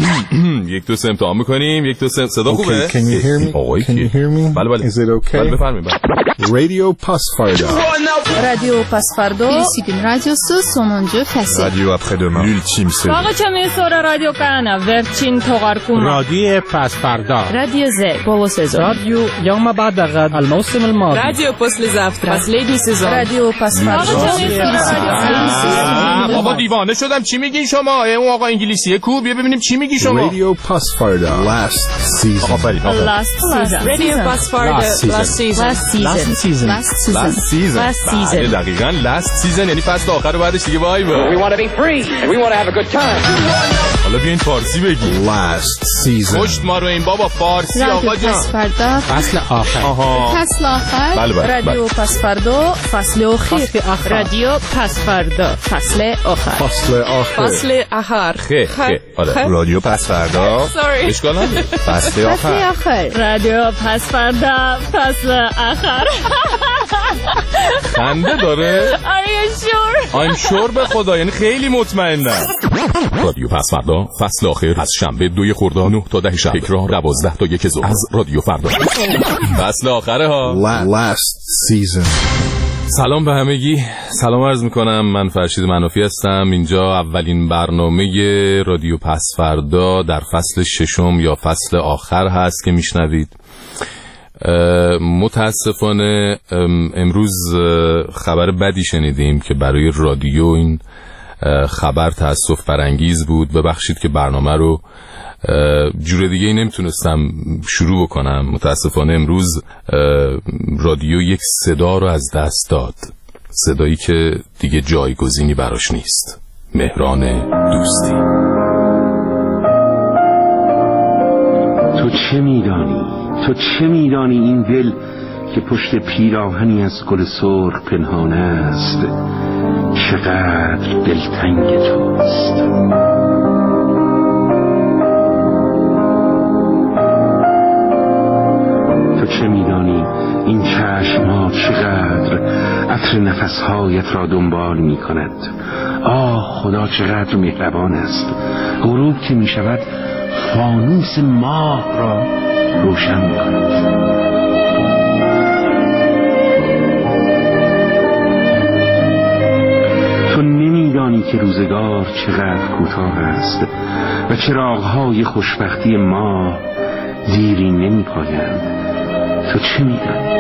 یک دو سه امتحان میکنیم. یک دو سه صدا خوبه؟ Can you hear me? Can you hear me? بله. Is it okay? بله بفرمایید. Radio Pasfarda. Radio Pasfarda. Ici une radio sonuncu fasıl. Radio après-demain. L'ultime série. Ağaca mesora radio kana verçin toğarkuma. رادیو پسفردا. Radio Z bolo sezon. راديو يوم بعد غد الموسم الماضي. Radio после завтра. Последний сезон. Radio Pasfarda. بابا دیوانه شدم. چی میگین شما؟ اون آقا انگلیسیه کو؟ بیا ببینیم چی میگی شما. Radio Pasfarda. Last season. Last season. Radio Pasfarda. Last season. بله دقیقاً last season یعنی فصل آخر و بعدش دیگه بای بای. We want to be free and we want to have a good time. حالا بیاین فارسی بگی. Last season. پشت ما رو این بابا فارسی آقا جان. فصل آخر. فصل آخر. رادیو پاسفاردا فصل آخر. رادیو پاسفاردا فصل آخر. فصل آخر. آره رادیو پاسفاردا. اشکال نداره. فصل آخر. رادیو پاسفاردا فصل آخر. خنده داره؟ Are you sure? I'm sure به خدا یعنی خیلی مطمئنم. رادیو پاسفاردا فصل آخر از شنبه 2 خرداد 9 تا 10 شب تکرار 12 تا 1 ظهر از رادیو فردا. فصل آخره ها. Last season. سلام به همگی. سلام عرض میکنم. من فرشید منافی هستم. اینجا اولین برنامه رادیو پاسفاردا در فصل ششم یا فصل آخر هست که میشنوید. متاسفانه امروز خبر بدی شنیدیم که برای رادیو این خبر تأسف برانگیز بود. ببخشید که برنامه رو جور دیگه ای نمیتونستم شروع بکنم. متاسفانه امروز رادیو یک صدا رو از دست داد، صدایی که دیگه جایگزینی براش نیست. مهران دوستی. تو چه میدانی این دل که پشت پیراهنی از گل سرخ پنهان است چقدر دلتنگ توست. تو چه میدانی این چشم‌ها چقدر عطر نفسهایت را دنبال می کند. آه خدا چقدر مهربان است. غروب که می شود فانوس ماه را روشن می کند. تو نمیدانی که روزگار چقدر کوتاه است و چراغ‌های خوشبختی ما دیری نمی پایند. تو چه میدانی؟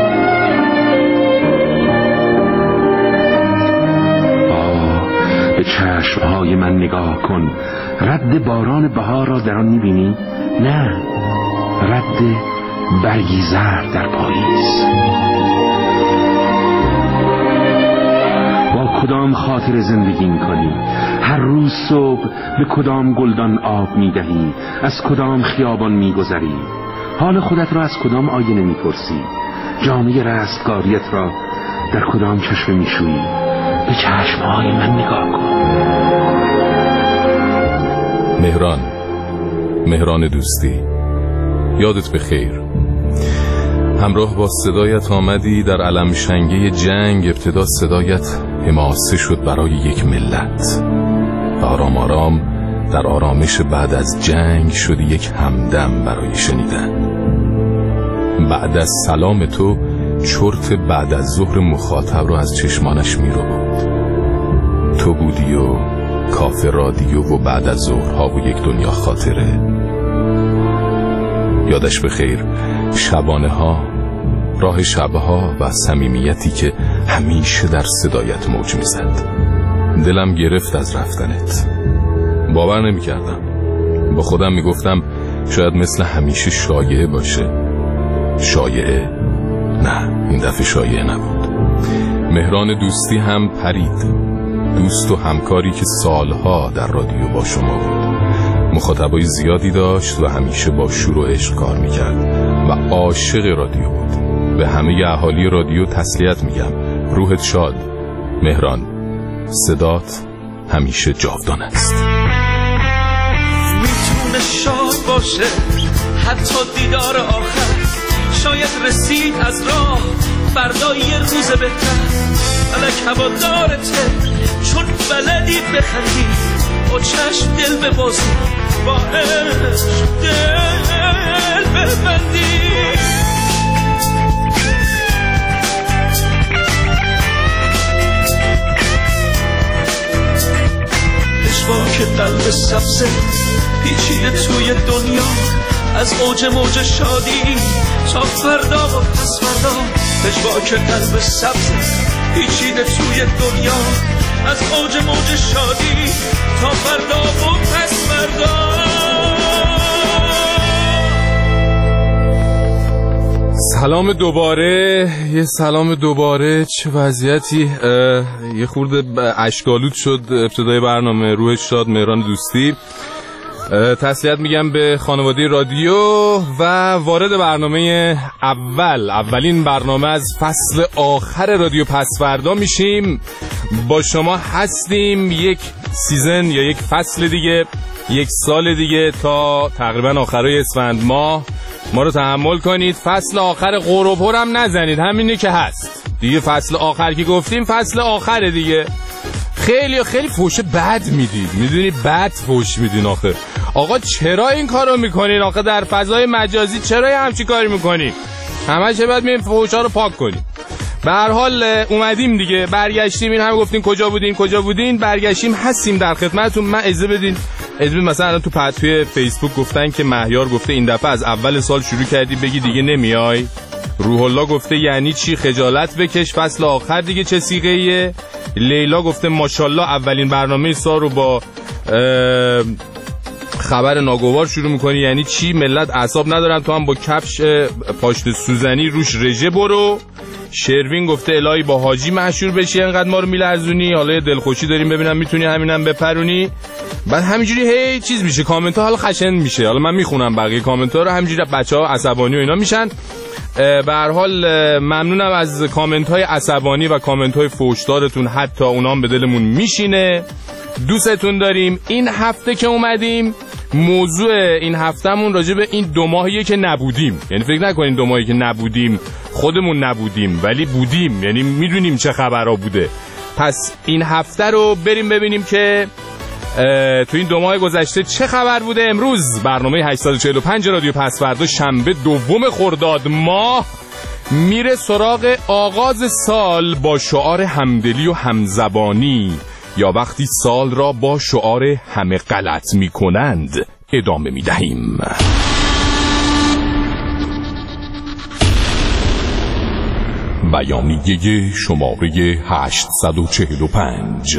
به چشمهای من نگاه کن. رد باران بهار را در آن می‌بینی؟ نه، رد برگی زرد در پاییز. با کدام خاطر زندگی می‌کنی؟ هر روز صبح به کدام گلدان آب می‌دهی؟ از کدام خیابان می‌گذری؟ حال خودت را از کدام آینه می‌پرسی؟ جامه رستگاریت را در کدام چشم می‌شویی؟ به چشمهای من نگاه کن. مهران دوستی، یادت بخیر. همراه با صدایت آمدی در علم شنگه جنگ. ابتدا صدایت حماسه شد برای یک ملت و آرام آرام در آرامش بعد از جنگ شدی یک همدم برای شنیدن. بعد از سلام تو چرت بعد از ظهر مخاطب رو از چشمانش می رو بود. تو بودی و کافه رادیو و بعد از ظهرها و یک دنیا خاطره. یادش بخیر شبانه ها، راه شبها و صمیمیتی که همیشه در صدایت موج می زد. دلم گرفت از رفتنت. باور نمی کردم. با خودم می گفتم شاید مثل همیشه شایعه باشه. شایعه؟ نه، این دفعه شایعه نبود. مهران دوستی هم پرید. دوست و همکاری که سالها در رادیو با شما بود. مخاطبای زیادی داشت و همیشه با شور و عشق کار میکرد و عاشق رادیو بود. به همه اهالی رادیو تسلیت میگم. روحت شاد مهران. صدات همیشه جاودان است. میتونه شاد باشه حتی دیدار آخر. شاید رسید از راه فردا یه روز بهتر. الک هوادارته چون بلدی بخندی با چشم دل ببازی. با عشق دل ببندی. که قلب سبزه پیچیده توی دنیا، از اوج موج شادی تا فردا و پس فردا. پژواک قلب سبزه پیچیده توی دنیا، از اوج موج شادی تا فردا و پس فردا. سلام دوباره، یه سلام دوباره. چه وضعیتی؟ یه خورده اشکالود شد ابتدای برنامه. روحش شاد، مهران دوستی. تسلیت میگم به خانواده رادیو و وارد برنامه اولین برنامه از فصل آخر رادیو پسفردا میشیم. با شما هستیم یک سیزن یا یک فصل دیگه، یک سال دیگه، تا تقریبا آخرای اسفند ماه. ما رو تحمل کنید. فصل آخر قروپور هم نزنید، همینه که هست دیگه. فصل آخر که گفتیم فصل آخر دیگه. خیلی فوش بد میدید، میدونی بد فوش میدین. آقا چرا این کارو میکنین؟ آخه در فضای مجازی چرا همچین کاری میکنین؟ همش باید میریم فوشا رو پاک کنیم. به هر حال اومدیم دیگه، برگشتیم. این هم گفتین کجا بودین، برگشتیم، هستیم در خدمتتون. من اجازه بدین مثلا توی فیسبوک گفتن که مهیار گفته این دفعه از اول سال شروع کردی بگی دیگه نمیای. روح الله گفته یعنی چی، خجالت بکش، فصل آخر دیگه چه سیغه‌ایه. لیلا گفته ماشاءالله اولین برنامه سال رو با خبر ناگوار شروع میکنی، یعنی چی؟ ملت اعصاب ندارن، تو هم با کفش پاشت سوزنی روش رژه برو. شروین گفته الهی با حاجی مشهور بشی، انقدر ما رو میلرزونی، حالا یه دلخوشی داریم ببینم میتونی همینم بپرونی. بعد همینجوری هی چیز میشه، کامنت ها حالا خشن میشه. حالا من میخونم بقیه کامنت ها رو، همینجوری بچه‌ها عصبانی و اینا میشن. به هر حال ممنونم از کامنت های عصبانی و کامنت های فوشدارتون، حتی اونام به دلمون میشینه. دوستتون داریم. این هفته که اومدیم، موضوع این هفتهمون راجع به این 2 ماهیه که نبودیم. یعنی فکر نکنین 2 ماهی که نبودیم خودمون نبودیم، ولی بودیم، یعنی میدونیم چه خبرها بوده. پس این هفته رو بریم ببینیم که تو این 2 ماه گذشته چه خبر بوده. امروز برنامه 845 رادیو پسفردا، شنبه 2 خرداد ماه، میره سراغ آغاز سال با شعار همدلی و همزبانی، یا وقتی سال را با شعار همه غلط میکنند ادامه میدهیم. بیانیه شماره 845.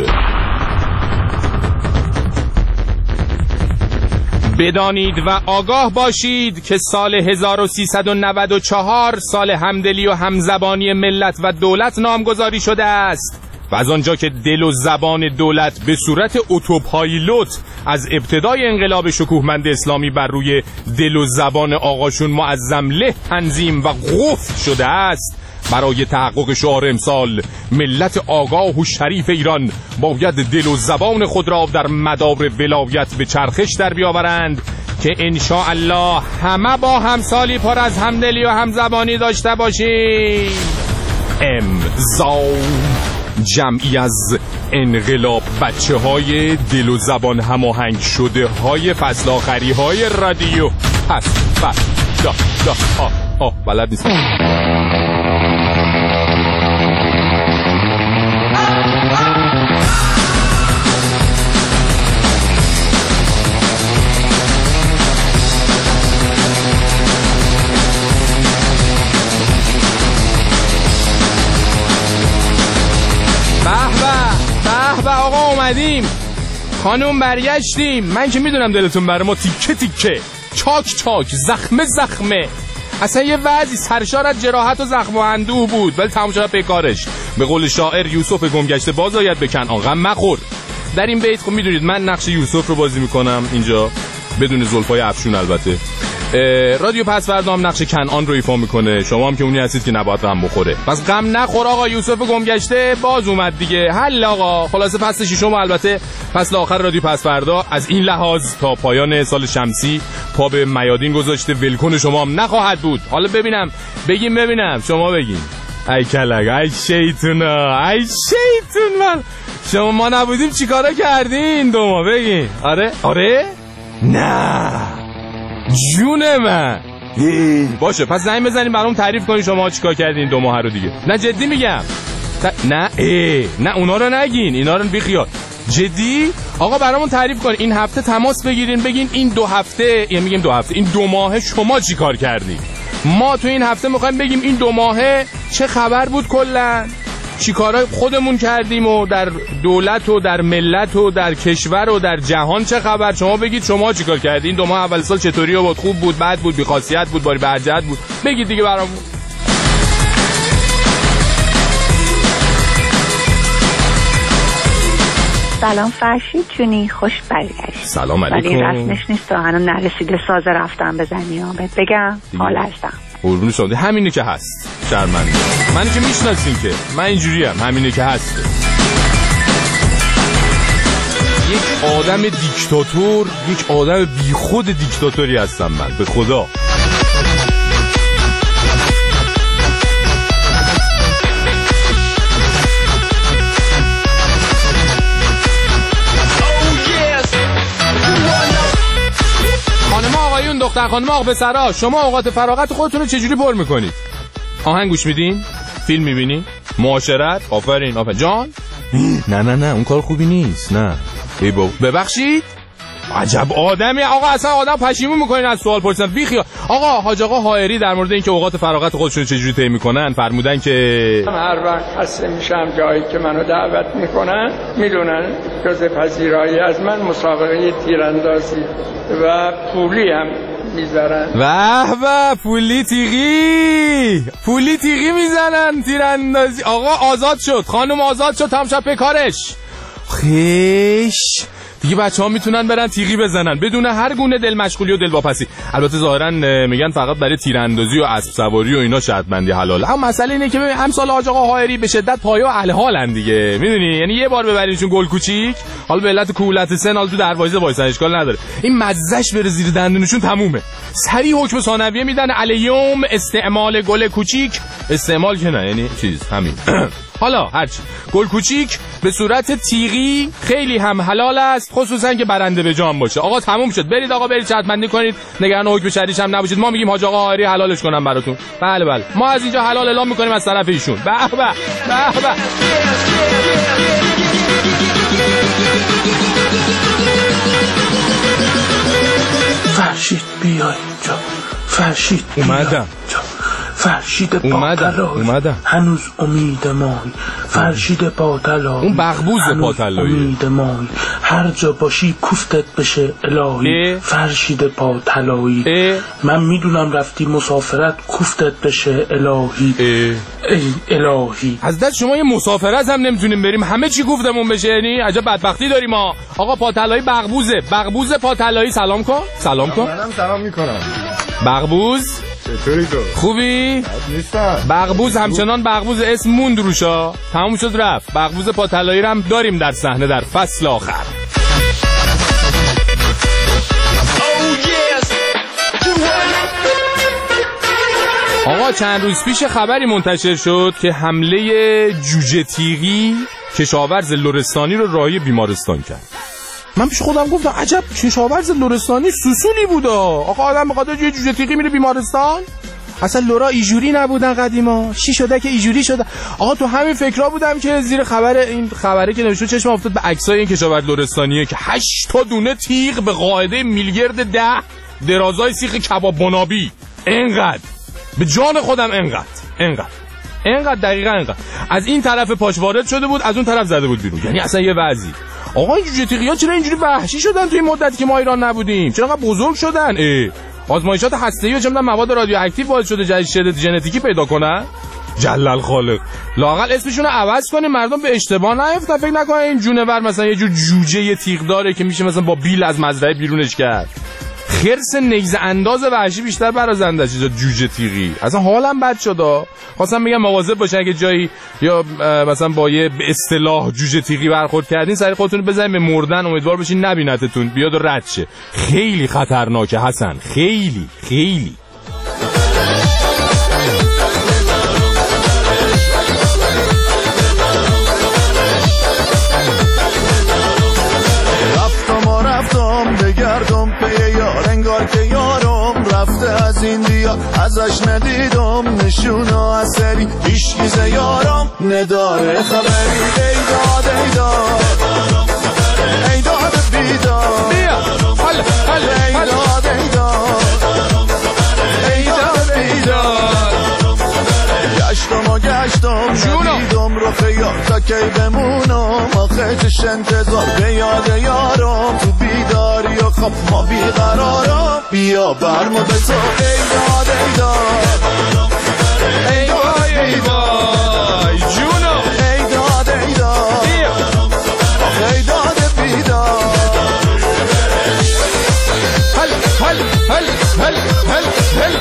بدانید و آگاه باشید که سال 1394 سال همدلی و همزبانی ملت و دولت نامگذاری شده است و از آنجا که دل و زبان دولت به صورت اتوپایلوت از ابتدای انقلاب شکوهمند اسلامی بر روی دل و زبان آقاشون معظم له تنظیم و قفل شده است، برای تحقق شعار امسال ملت آگاه و شریف ایران باید دل و زبان خود را در مدار ولایت به چرخش در بیاورند که انشاءالله همه با همسالی پر از همدلی و همزبانی داشته باشیم. امضا جمعی از انقلاب بچه های دل و زبان هماهنگ شده های فصل آخری های رادیو پسفردا. بلد نیستم. به آقا اومدیم، خانوم برگشتیم. من که میدونم دلتون برای ما تیکه تیکه، چاک چاک، زخمه زخمه، اصلا یه وضعی سرشارت جراحت و زخم و اندوه بود، ولی تمام شد به کارش. به قول شاعر یوسف گمگشته باز آید به کنعان، غم مخور. در این بیت خب میدونید من نقش یوسف رو بازی میکنم اینجا، بدون زلفای افشون البته. رادیو پسفردا هم نقش کنعان رو ایفا میکنه. شما هم که اونی هستید که نباید غم بخوره. پس غم نخور آقا، یوسف گمگشته باز اومد دیگه. حل آقا. خلاصه فصل ششم البته فصل آخر رادیو پسفردا از این لحاظ تا پایان سال شمسی پا به میادین گذاشته. ولکن شما هم نخواهد بود. حالا ببینم شما بگین. ای کلک، ای شیطونا، ای شیطون. من شما ما نبودیم چیکارا کردین؟ 2 ماه بگین. آره نه جون من. باشه پس زنگ بزنیم برام تعریف کنین شما چیکار کردین 2 ماه رو دیگه. نه جدی میگم. نه نه اونا رو نگین، اینا رو بیخیال. جدی آقا برامون تعریف کن. این هفته تماس بگیرین بگین این 2 هفته، یعنی میگیم 2 هفته، این 2 ماه شما چی کار کردی. ما تو این هفته میخوایم بگیم این 2 ماه چه خبر بود، کلا چی کارای خودمون کردیم و در دولت و در ملت و در کشور و در جهان چه خبر. شما بگید شما چی کار کردین. این 2 ماه اول سال چطوری بود؟ خوب بود، بد بود، بی‌خاصیت بود، باری برجت بود؟ بگید دیگه برامون. سلام فرشید جونی، خوش برگشت. سلام علیکم. ولی رسمش نیست تا هنوز نرسیده ساز رفتم بزنی بهت بگم حال هستم. قربون شما. همینه که هست. شرمنده منی که میشناسین که من اینجوریم، همینه که هست. یک آدم دیکتاتور، یک آدم بیخود دیکتاتوری هستم من به خدا. دختر خانم آقا پسرا، شما اوقات فراغت خودتون رو چجوری پر میکنید؟ آهنگ گوش میدین؟ فیلم میبینین؟ معاشرت؟ آفرین جان؟ نه اون کار خوبی نیست. نه ای بابا ببخشید. عجب آدمی آقا، اصلا آدم پشیمون میکنین از سوال پرسیدن. بیخیال. آقا حاج آقا حائری در مورد اینکه اوقات فراغت خودشون چجوری طی میکنن فرمودن که هر وقت خسته میشم جایی که منو دعوت میکنن میدونن جز پذیرایی از من مسابقه تیراندازی و پولی هم میذارن. واه پولی تیغی میزنن تیراندازی. آقا آزاد شد، خانم آزاد شد، تمام شد به کارش. خیش دیگه بچه‌ها میتونن برن تیغی بزنن بدون هر گونه دل مشغولی و دل واپسی. البته ظاهرا میگن فقط برای تیراندازی و اسب سواری و اینا شرط بندی حلال. اما مسئله اینه که ببین امسال حاج آقا حائری به شدت پایا اهل حالن دیگه، میدونی، یعنی یه بار ببرینشون گل کوچیک، حالا به علت کولت سن حالا تو دروازه وایسن اشکال نداره، این مزهش بره زیر دندونشون تمومه. سریع حکم ثانویه میدن الیوم استعمال گل کوچیک، استعمال که نه یعنی چیز همین حالا هرچی گل کوچیک به صورت تیغی خیلی هم حلال است، خصوصا که برنده به جان باشه. آقا تموم شد، برید آقا برید شرط بندی کنید، نگران حکم شرعیش هم نباشید. ما میگیم حاج آقا حائری حلالش کنم براتون. بله ما از اینجا حلال اعلام میکنیم از طرف ایشون. به به فرشید بیا اینجا. فرشید اومدم. فرشید اومدم. هنوز امید مایی. فرشید پاتلایی. اون بغبوز پاتلایی. امید مایی. هر جا باشی کوفتت بشه الهی. فرشید پاتلایی. من میدونم رفتی مسافرت کوفتت بشه الهی. ای الهی. از دست شما یه مسافرت هم نمیتونیم بریم، همه چی کوفتمون بشه، یعنی عجب بدبختی داریم ما. آقا پاتلایی بغبوز پاتلایی سلام کن. منم سلام میکنم. بغبوز چطوری تو؟ خوبی؟ نیستم. بغبوز همچنان بغبوز اسم موند روشا، تموم شد رفت. بغبوز پاتلایی رو هم داریم در صحنه در فصل آخر. آقا چند روز پیش خبری منتشر شد که حمله جوجه تیغی کشاورز لرستانی رو راهی بیمارستان کرد. من پیش خودم گفتم عجب کشاورز لرستانی سوسولی بودا. آقا آدم بخاطر یه جوجه تیغی میره بیمارستان؟ اصلا لورا ایجوری نبودن قدیما، چی شده که ایجوری شده؟ آقا تو همین فکرها بودم که زیر این خبره که نوشته چشم افتاد به عکسای این کشاورز لرستانیه که 8 تا دونه تیغ به قاعده میلیارد 10 درازای سیخ کباب بنابی. اینقدر به جان خودم اینقدر دقیقاً اینقدر از این طرف پاش وارد شده بود، از اون طرف زده بود بیرون. یعنی اصلا یه وضعی. آقا این جوجه تیغی‌ها چرا اینجوری وحشی شدن توی این مدتی که ما ایران نبودیم؟ چرا انقدر بزرگ شدن؟ آزمایشات هسته‌ای و چه می‌دونم مواد رادیواکتیو باعث شده جدید ژنتیکی پیدا کنن؟ جلال خالق. لااقل اسمشون رو عوض کنیم مردم به اشتباه نیفتن، فکر نکنن این جونور مثلا یه جور جوجه یه تیغ داره که میشه مثلا با بیل از مزرعه بیرونش کرد. خرس نیزه انداز وحشی بیشتر برازنده چیزا جوجه تیغی. اصلا حالم بد شد. خواستم بگم مواظب باشین اگه جایی یا مثلا با یه به اصطلاح جوجه تیغی برخورد کردین سری خودتون بزنین به مردن، امیدوار باشین نبینتتون بیاد و رد شه. خیلی خطرناکه حسن، خیلی. رفتم بگردم پی این دیار ازش ندیدم نشونا اثری هیچ یارم نداره خبری ای داد ای داد ای داد بیداد ای داد ای داد ای داد بیداد گشتم ندیدم رو خیال تا کی بمونم آخه چش انتظار به یاد یارم تو بیداری و خب ما بیقرارم بیا برمو به تو ای داد ای داد ای وای ای وای جونم ای داد ای داد آخه ای داد بیداد هل هل هل هل هل هل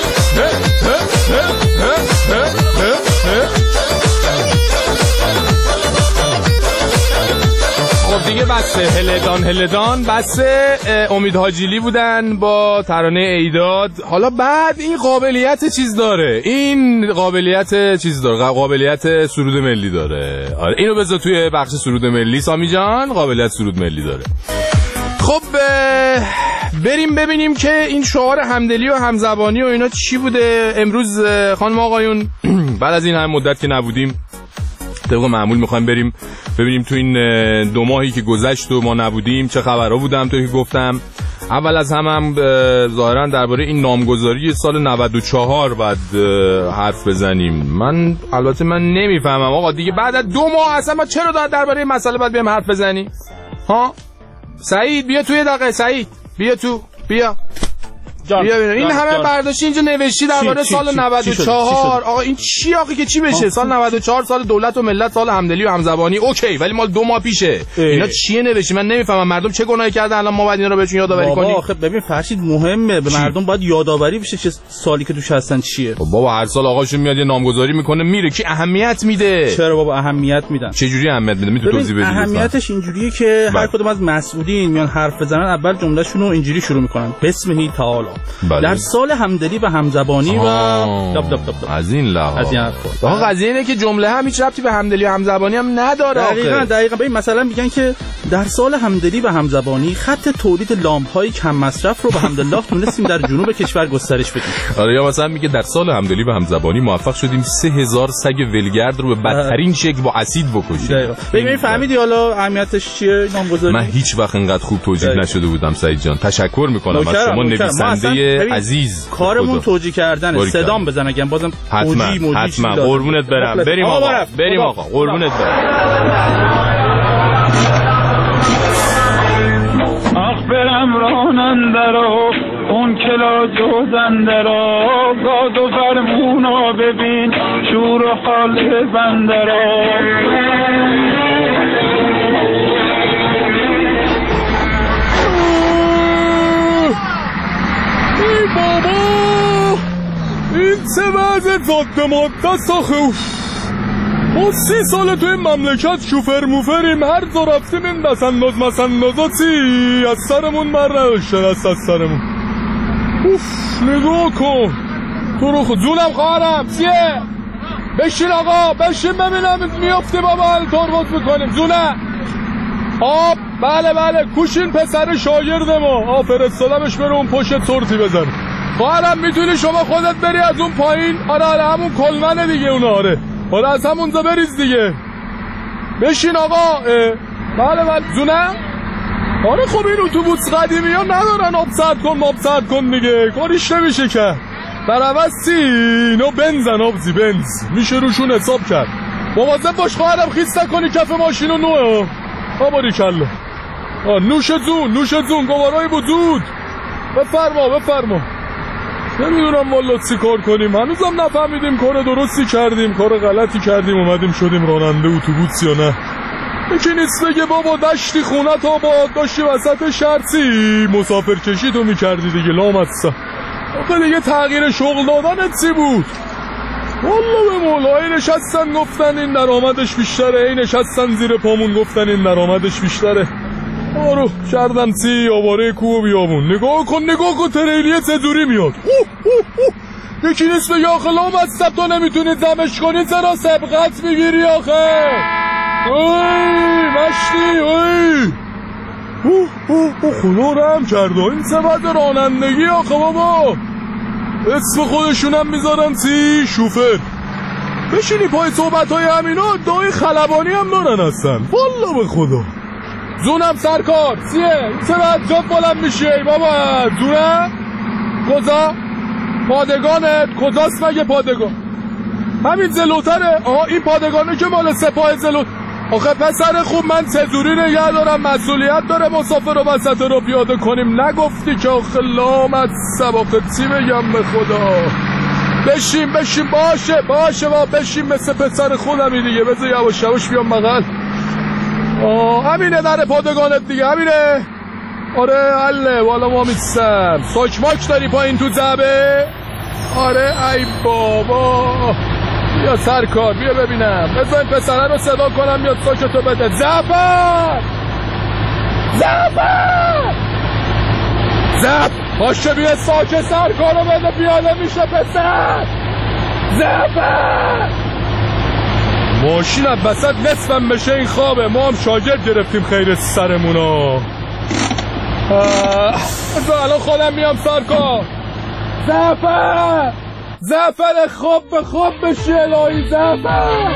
خب دیگه بسه هلدان بسه امید حاجیلی بودن با ترانه ایداد. حالا بعد این قابلیت چیز داره، این قابلیت چیز داره، قابلیت سرود ملی داره. آره اینو بذار توی بخش سرود ملی سامی جان، قابلیت سرود ملی داره. خب بریم ببینیم که این شعار همدلی و همزبانی و اینا چی بوده امروز. خانم آقایون بعد از این هم مدت که نبودیم طبق معمول میخوایم بریم ببینیم تو این 2 ماهی که گذشت و ما نبودیم چه خبرها بودم. توی که گفتم اول از هم ظاهرا درباره این نامگذاری سال 94 بعد حرف بزنیم. من البته من نمیفهمم آقا دیگه بعد از 2 ماه اصلا ما چرا درباره این مسئله باید بریم حرف بزنیم؟ ها سعید بیا توی دقیقه، سعید بیا تو بیا این همه برداشتی اینجا نوشتی درباره سال 94. آقا این چی آخه که چی بشه؟ سال 94 سال دولت و ملت، سال همدلی و همزبانی، اوکی، ولی مال 2 ماه پیشه. اینا چیه نوشتی؟ من نمیفهمم مردم چه گناهی کردن الان ما باید اینا رو بهشون یادآوری کنیم؟ آخه ببین فرشید مهمه، به مردم باید یادآوری بشه چه سالی که توش هستن چیه. خب بابا هر سال آقاشون میاد یه نامگذاری میکنه میره، کی اهمیت میده؟ چرا بابا اهمیت میدن؟ چه جوری اهمیت میده؟ میتونی توضیح بدی؟ اهمیتش اینجوریه که هر کدوم از مسئولین میان حرف بزنن اول جملهشون رو اینجوری شروع میکنن بسم تعالی. در سال همدلی و همزبانی و از این لحاظ آقا قضیه اینه که جمله هم هیچ ربطی به همدلی و همزبانی هم نداره. دقیقاً ببین مثلا میگن که در سال همدلی و همزبانی خط تولید لامپ‌های کم مصرف رو به حمدالله تونستیم در جنوب کشور گسترش بدیم. آره یا مثلا میگه در سال همدلی و همزبانی موفق شدیم 3000 سگ ولگرد رو به بدترین شکل با اسید بکشیم. ببین فهمیدی حالا اهمیتش چیه نامگذاری؟ من هیچ وقت اینقدر خوب توجیه نشده بودم سعید جان، تشکر میکنم از شما نویسنده عزیز. کارمون توجیه کردنه، صدام بزن اگه بازم موجی حتما قربونت برم. بریم آقا قربونت برم. آخ برم راننده رو اون کلا جوزنده رو گاد و فرمونا ببین شور و حال بنده رو. ای بابا این چه وضع ضد مادست آخه. ما 30 ساله تو این مملکت شوفر موفریم، هر جا رفتیم این دستانداز مسندازاتی از سرمون نداشتن از سرمون. اوف نگاه کن تو رو خود جونم خواهرم چیه؟ بشین آقا بشین ببینم میافته بابا ترمز میکنیم جونه آب. بله کوشین پسر شاگرد ما فرستادمش بره اون پشت تورتی بزن. خواهرم میتونی شما خودت بری از اون پایین؟ آره همون کلمنه دیگه اون. آره از همونجا بریز دیگه. بشین آقا. بله زونه. آره خب این اتوبوس قدیمی ها ندارن آب سرد کن دیگه، کاریش نمیشه که. در عوض اینو بنزن آبزی بنز میشه روشون حساب کرد. مواظب باش خواهرم خیس نکنی کف ماشینو نوه. آباری کلا نوش جون گوارای بودود. بفرما نمیدونم والا چی کار کنیم، هنوزم نفهمیدیم کار درستی کردیم کار غلطی کردیم اومدیم شدیم راننده اتوبوس یا نه. یکی نیست بگه بابا دشتی خونت آباد داشتی وسط شرطی مسافر کشی تو میکردی دیگه لامصب. آخه دیگه تغییر شغل دادنت چی بود؟ والا به مولای نشستن گفتن این درآمدش بیشتره، این نشستن زیر پامون گفتن این درآمدش بیشتره. آرو کردن سی آواره کوه و بیابون. نگاه کن تریلیه چجوری میاد. یکی نیست بگه آخه لامصب تو نمیتونی دمش کنی چرا سبقت میگیری آخه؟ مشتی خدا رحم کرده این چه بد رانندگی آخه بابا. اسم خودشونم میذارن سی شوفر. بشینی پای صحبت‌های همینا دای خلبانی هم دارن هستن. والله به خدا زونم سرکار سیه چرا جات بلند میشه ای بابا زونه؟ کجا؟ پادگانت کجاست مگه پادگان؟ همین زلوتره؟ آها این پادگانه که مال سپاه زلوت. آخه پسر خوب من چجوری نگه دارم مسئولیت داره مسافر رو وسط رو پیاده کنیم نگفتی که آخه لامت سباقه چی بگم به خدا. بشین باشه با بشین مثل پسر خودمی دیگه بذار یواش یواش بیام بغل. همینه در پادگانت دیگه همینه. آره حله والا ما میستم ساکماک داری پایین تو زبه. آره ای بابا بیا سرکار بیا ببینم بذار این پسره رو صدا کنم بیاد ساکتو بده. زفر باشه بیا ساک سرکار رو بده پیاده میشه پسر. زفر ماشینم بسد نصفم بشه این خوابه. ما هم شاگرد گرفتیم خیر سرمونو. بذار الان خودم میام سرکار. زفر خواب به خواب بشی الهی. زفر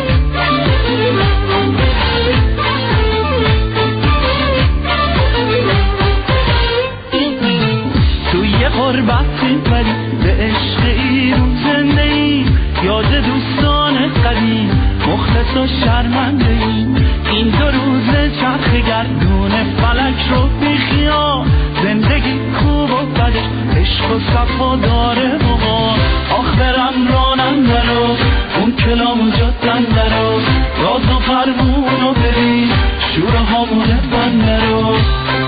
توی غربتی ولی به عشق ایرون زنده ایم یاد دوستان قدیم مخلص و شرمنده ایم. این 2 روز چرخ گردون فلک رو بیخیال زندگی خوب و بدش عشق و صفا داره بغار. آخ برم راننده رو اون کلام جدنده رو راز و فرمون رو بریم شوره هامونه بنده رو.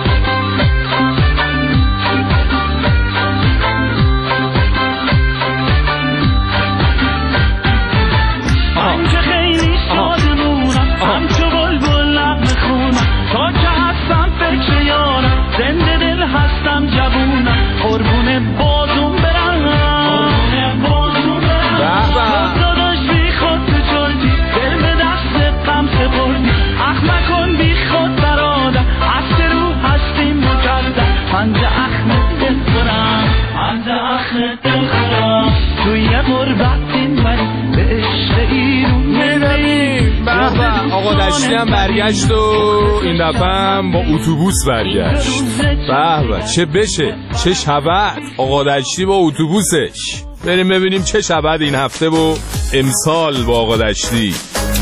زنده دل هستم جوونم قربون بازون برم داداش بی خود تو چلتی دل به دست غم سپردی اخ مکن بی خود برادر هست رو هستیم مکردم پنجه اخم دل خورم توی غربتیم ولی به عشق ایرون میدمیم. آقا دشتی هم برگشت و این دفعه هم با اتوبوس برگشت. به چه بشه چه شبت آقا دشتی با اتوبوسش. بریم ببینیم چه شبت این هفته و امسال با آقا دشتی.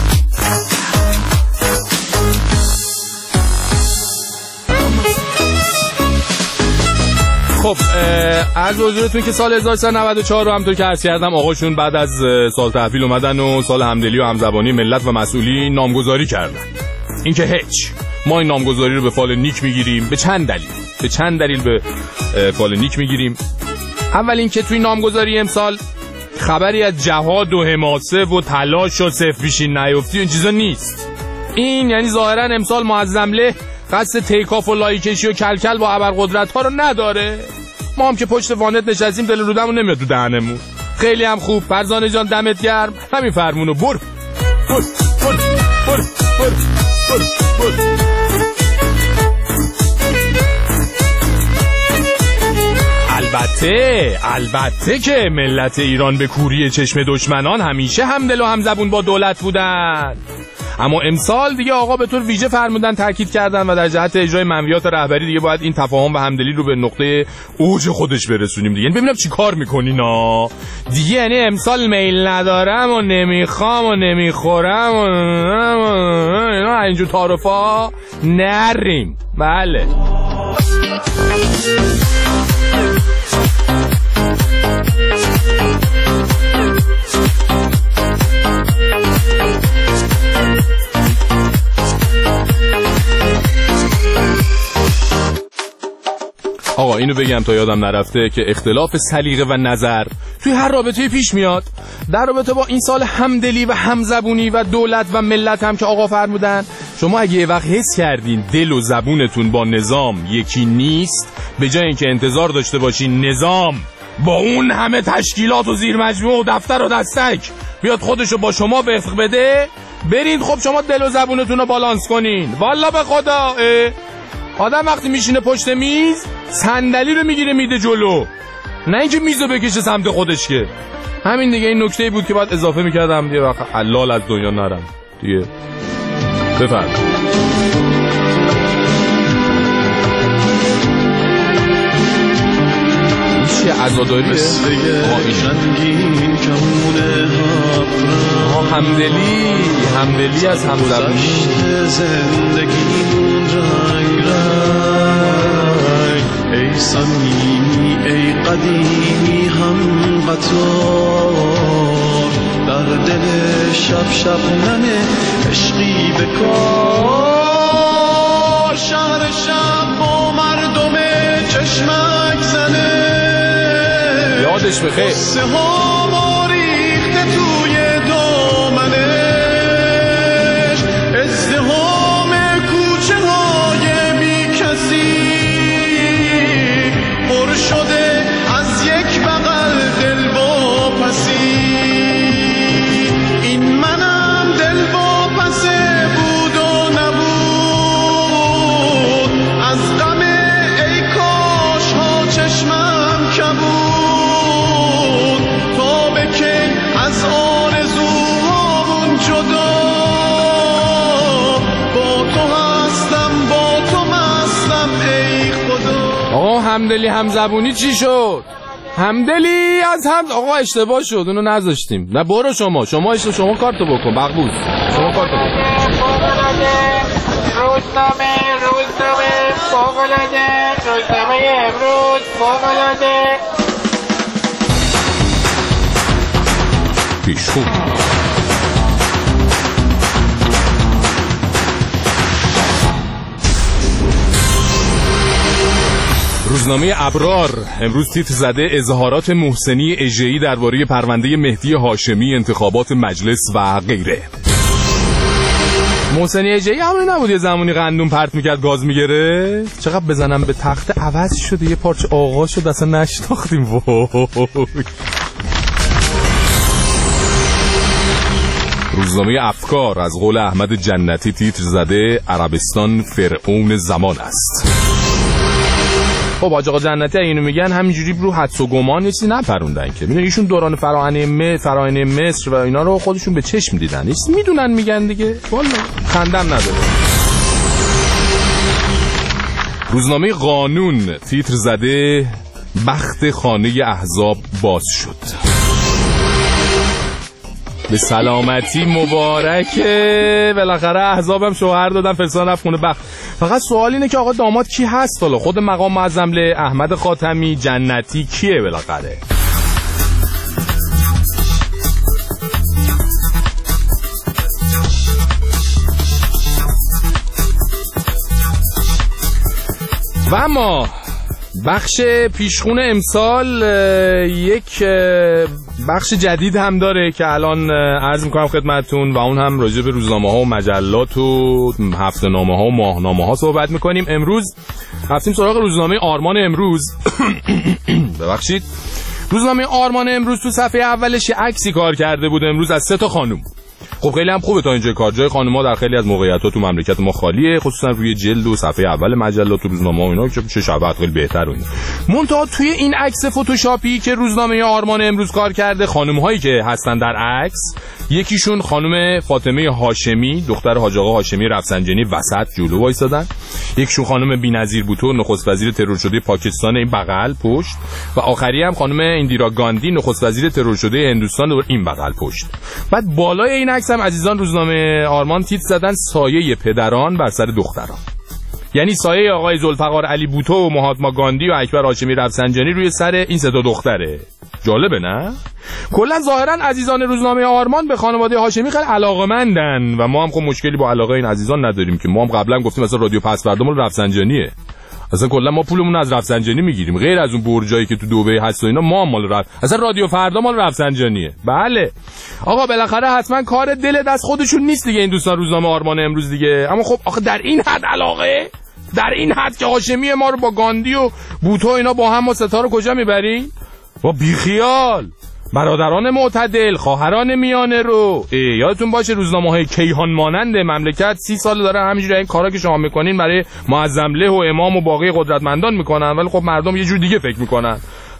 خب از حضورتون که سال 1394 رو همطور که عرض کردم آقاشون بعد از سال تحویل اومدن و سال همدلی و همزبانی ملت و مسئولین نامگذاری کردن. این که هیچ ما این نامگذاری رو به فال نیک میگیریم. به چند دلیل به فال نیک میگیریم. اول این که توی نامگذاری امسال خبری از جهاد و حماسه و تلاش و صف‌بیشی نیفتی و این چیزا نیست. این یعنی ظاهرا امسال معظمله قصد تیکاف و لایکشی و کلکل با ابرقدرت ها رو نداره. ما هم که پشت وانت نشستیم دل رودمون نمیاد تو دهنمون. خیلی هم خوب فرزانه جان دمت گرم. همین فرمونو بر. البته که ملت ایران به کوری چشم دشمنان همیشه همدل و همزبون با دولت بودن. اما امسال دیگه آقا به طور ویژه فرمودن تاکید کردن و در جهت اجرای منویات رهبری دیگه باید این تفاهم و همدلی رو به نقطه اوج خودش برسونیم دیگه. ببینم چی کار میکنین دیگه. یعنی امسال میل ندارم و نمیخوام و نمیخورم و اینجور تعارفا نریم. بله آقا اینو بگم تا یادم نرفته که اختلاف سلیقه و نظر توی هر رابطه پیش میاد. در رابطه با این سال همدلی و همزبونی و دولت و ملت هم که آقا فرمودن، شما اگه یه وقت حس کردین دل و زبونتون با نظام یکی نیست، به جای اینکه انتظار داشته باشین نظام با اون همه تشکیلات و زیر مجموعه و دفتر و دستک بیاد خودشو با شما وفق بده، برین خب شما دل و زبونتون رو بالانس کنین. والا به خدا آدم وقتی میشینه پشت میز صندلی رو میگیره میده جلو. نه اینکه میزو بکشه سمت خودش که. همین دیگه، این نکته‌ای بود که باید اضافه میکردم دیگه، وقت حلال از دنیا نرم دیگه. بفرم چیه عزاداریه؟ همدلی از همزبونی. ای صمیمی ای قدیمی هم قطار، در دل شب شبنم عشقی بکار. شهر شب با مردم چشمک زنه، یادش بخیر، قصه ها ما ریخته توی دامنش. ازدحام کوچه های بی کسی پر شده از یک بغل دل واپسی. این منم دل واپسه بود و نبود، از غم ای کاش ها چشمم کبود. تا به که از آرزوهامون جدا، با تو هستم با تو مستم ای خدا. آقا همدلی همزبونی چی شد؟ همدلی از هم آقا اشتباه شد، اونو نذاشتیم. نه برو شما کارتو بکن بقبوز، شما کارتو بکن. روزنامه فوق‌العاده، روزنامه امروز فوق‌العاده. پیشخون روزنامه ابرار امروز تیتر زده اظهارات محسنی اژه‌ای درباره پرونده مهدی هاشمی، انتخابات مجلس و غیره. محسنی اژه‌ای همون نبود یه زمانی قندون پرت میکرد گاز میگیره؟ چقدر بزنم به تخته عوض شده، یه پارچه آغاز شد اصلا نشناختیم. وای. روزنامه افکار از قول احمد جنتی تیتر زده عربستان فرعون زمان است. خب آقا جنتی اینو میگن همینجوری رو حدس و گمان یه چیزی نپروندن که. میدونی ایشون دوران فراعنه مصر و اینا رو خودشون به چشم دیدن، میدونن میگن دیگه، والله خندم نداره. روزنامه قانون تیتر زده بخت خانه احزاب باز شد. به سلامتی مبارکه، بالاخره احزابم شوهر دادن، فرستادن رفت خونه بخت. فقط سوال اینه که آقا داماد کی هست حالا؟ خود مقام معظم احمد خاتمی، جنتی کیه بالاخره؟ و اما بخش پیشخون امسال یک بخش جدید هم داره که الان عرض میکنم خدمتتون، و اون هم راجع به روزنامه ها و مجلات و هفته‌نامه ها و ماهنامه ها صحبت میکنیم. امروز رفتیم سراغ روزنامه آرمان امروز. ببخشید، روزنامه آرمان امروز تو صفحه اولش عکسی کار کرده بود امروز از 3 تا خانم. خب خیلی هم خوبه تا اینجا کار. جای خانم‌ها در خیلی از موقعیت‌ها تو مملکت ما خالیه، خصوصا روی جلد و صفحه اول مجلات و روزنامه‌ها و اینا که چه شباهت خیلی بهتره. منتها توی این عکس فتوشاپی که روزنامه آرمان امروز کار کرده، خانم‌هایی که هستن در عکس، یکیشون خانم فاطمه هاشمی دختر حاج آقا هاشمی رفسنجانی وسط جلو وایسادن، یکیشون خانم بی‌نظیر بوتو نخست وزیر ترور شده پاکستان این بغل پشت، و آخری هم خانم اندیرا گاندی نخست وزیر ترور شده هندوستان این بغل پشت. بعد بالای این عکس هم عزیزان روزنامه آرمان تیتر زدن سایه پدران بر سر دختران، یعنی سایه آقای ذوالفقار علی بوتو و مهاتما گاندی و اکبر هاشمی رفسنجانی روی سر این 3 تا دختره. جالبه نه؟ کلا ظاهرا عزیزان روزنامه آرمان به خانواده هاشمی خیلی علاقه‌مندن و ما هم خب مشکلی با علاقه این عزیزان نداریم که ما هم قبلا گفتیم مثلا رادیو پسوردا مال رفسنجانیه، اصلا کلا ما پولمون از رفسنجانی میگیریم، غیر از اون برجایی که تو دبی هست و اینا ما مال اصلا رادیو فردا مال رفسنجانیه. بله آقا بالاخره حتما کار دل دست خودشون نیست دیگه این دوستان روزنامه آرمان امروز دیگه. اما خب آخه در این حد علاقه، در این حد که هاشمی ما رو با گاندی و بوتو اینا با هم ما ستا رو کجا میبریم؟ با بیخیال برادران معتدل، خواهران میانه رو. یادتون باشه روزنامه‌های کیهان مانند مملکت 30 سال دارن همینجوری این کارا که شما میکنین برای معظم له و امام و باقی قدرتمندان میکنن، ولی خب مردم یه جور دیگه فکر میکنن.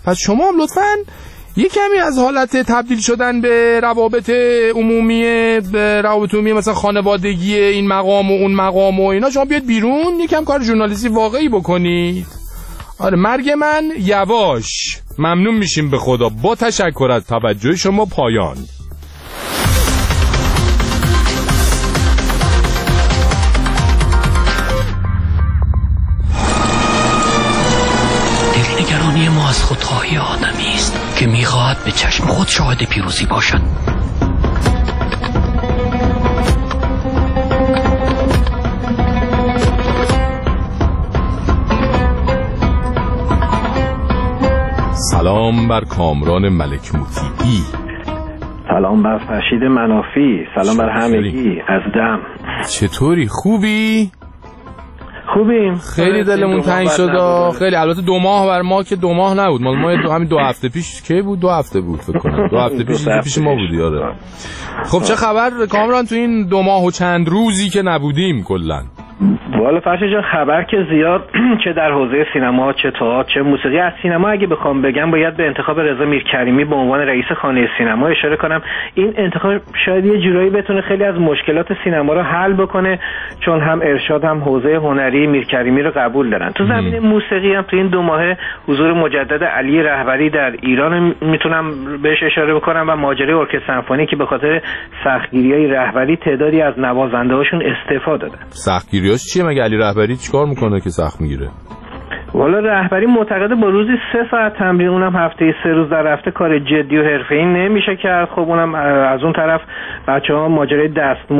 پس شما هم لطفاً یه کمی از حالت تبدیل شدن به روابط عمومی، به روابط عمومی مثلا خانوادگی، این مقام و اون مقام و اینا، شما بیاد بیرون یکم کار ژورنالیستی واقعی بکنید. آره مرگ من یواش. ممنون میشیم به خدا. با تشکر از توجه شما. پایان. دلنگرانی ما از خودخواهی آدمی است که میخواهد به چشم خود شاهد پیروزی باشد. سلام بر کامران ملک موطیی. سلام بر فرشید منافی. سلام بر همگی از دم. چطوری؟ خوبی؟ خوبیم. خیلی دلمون تنگ شد. خیلی. البته 2 ماه بر ما که 2 ماه نبود، ما همین 2 هفته پیش کی بود؟ 2 هفته بود فکر کنم. 2 هفته پیش ما بودی. آره. خب چه خبر کامران تو این 2 ماه و چند روزی که نبودیم کلا؟ والا فرشید جان خبر که زیاد چه در حوزه سینما، چه تئاتر، چه موسیقی. از سینما اگه بخوام بگم باید به انتخاب رضا میرکریمی به عنوان رئیس خانه سینما اشاره کنم. این انتخاب شاید یه جورایی بتونه خیلی از مشکلات سینما رو حل بکنه، چون هم ارشاد هم حوزه هنری میرکریمی رو قبول دارن. تو زمینه موسیقی هم تو این 2 ماه حضور مجدد علی رهبری در ایران میتونم بهش اشاره بکنم و ماجرای ارکستر سمفونی که به خاطر سختگیری‌های رهبری تعدادی از نوازنده‌هاشون استعفا دادن. سختگیریاش چیه مگه؟ علی رهبری چیکار میکنه که سخت میگیره؟ والا رهبری معتقده با روزی 3 ساعت تمرین، اونم هفته 3 روز در هفته، کار جدی و حرفه‌ای نمیشه کرد. خب اونم از اون طرف بچه‌ها ماجرای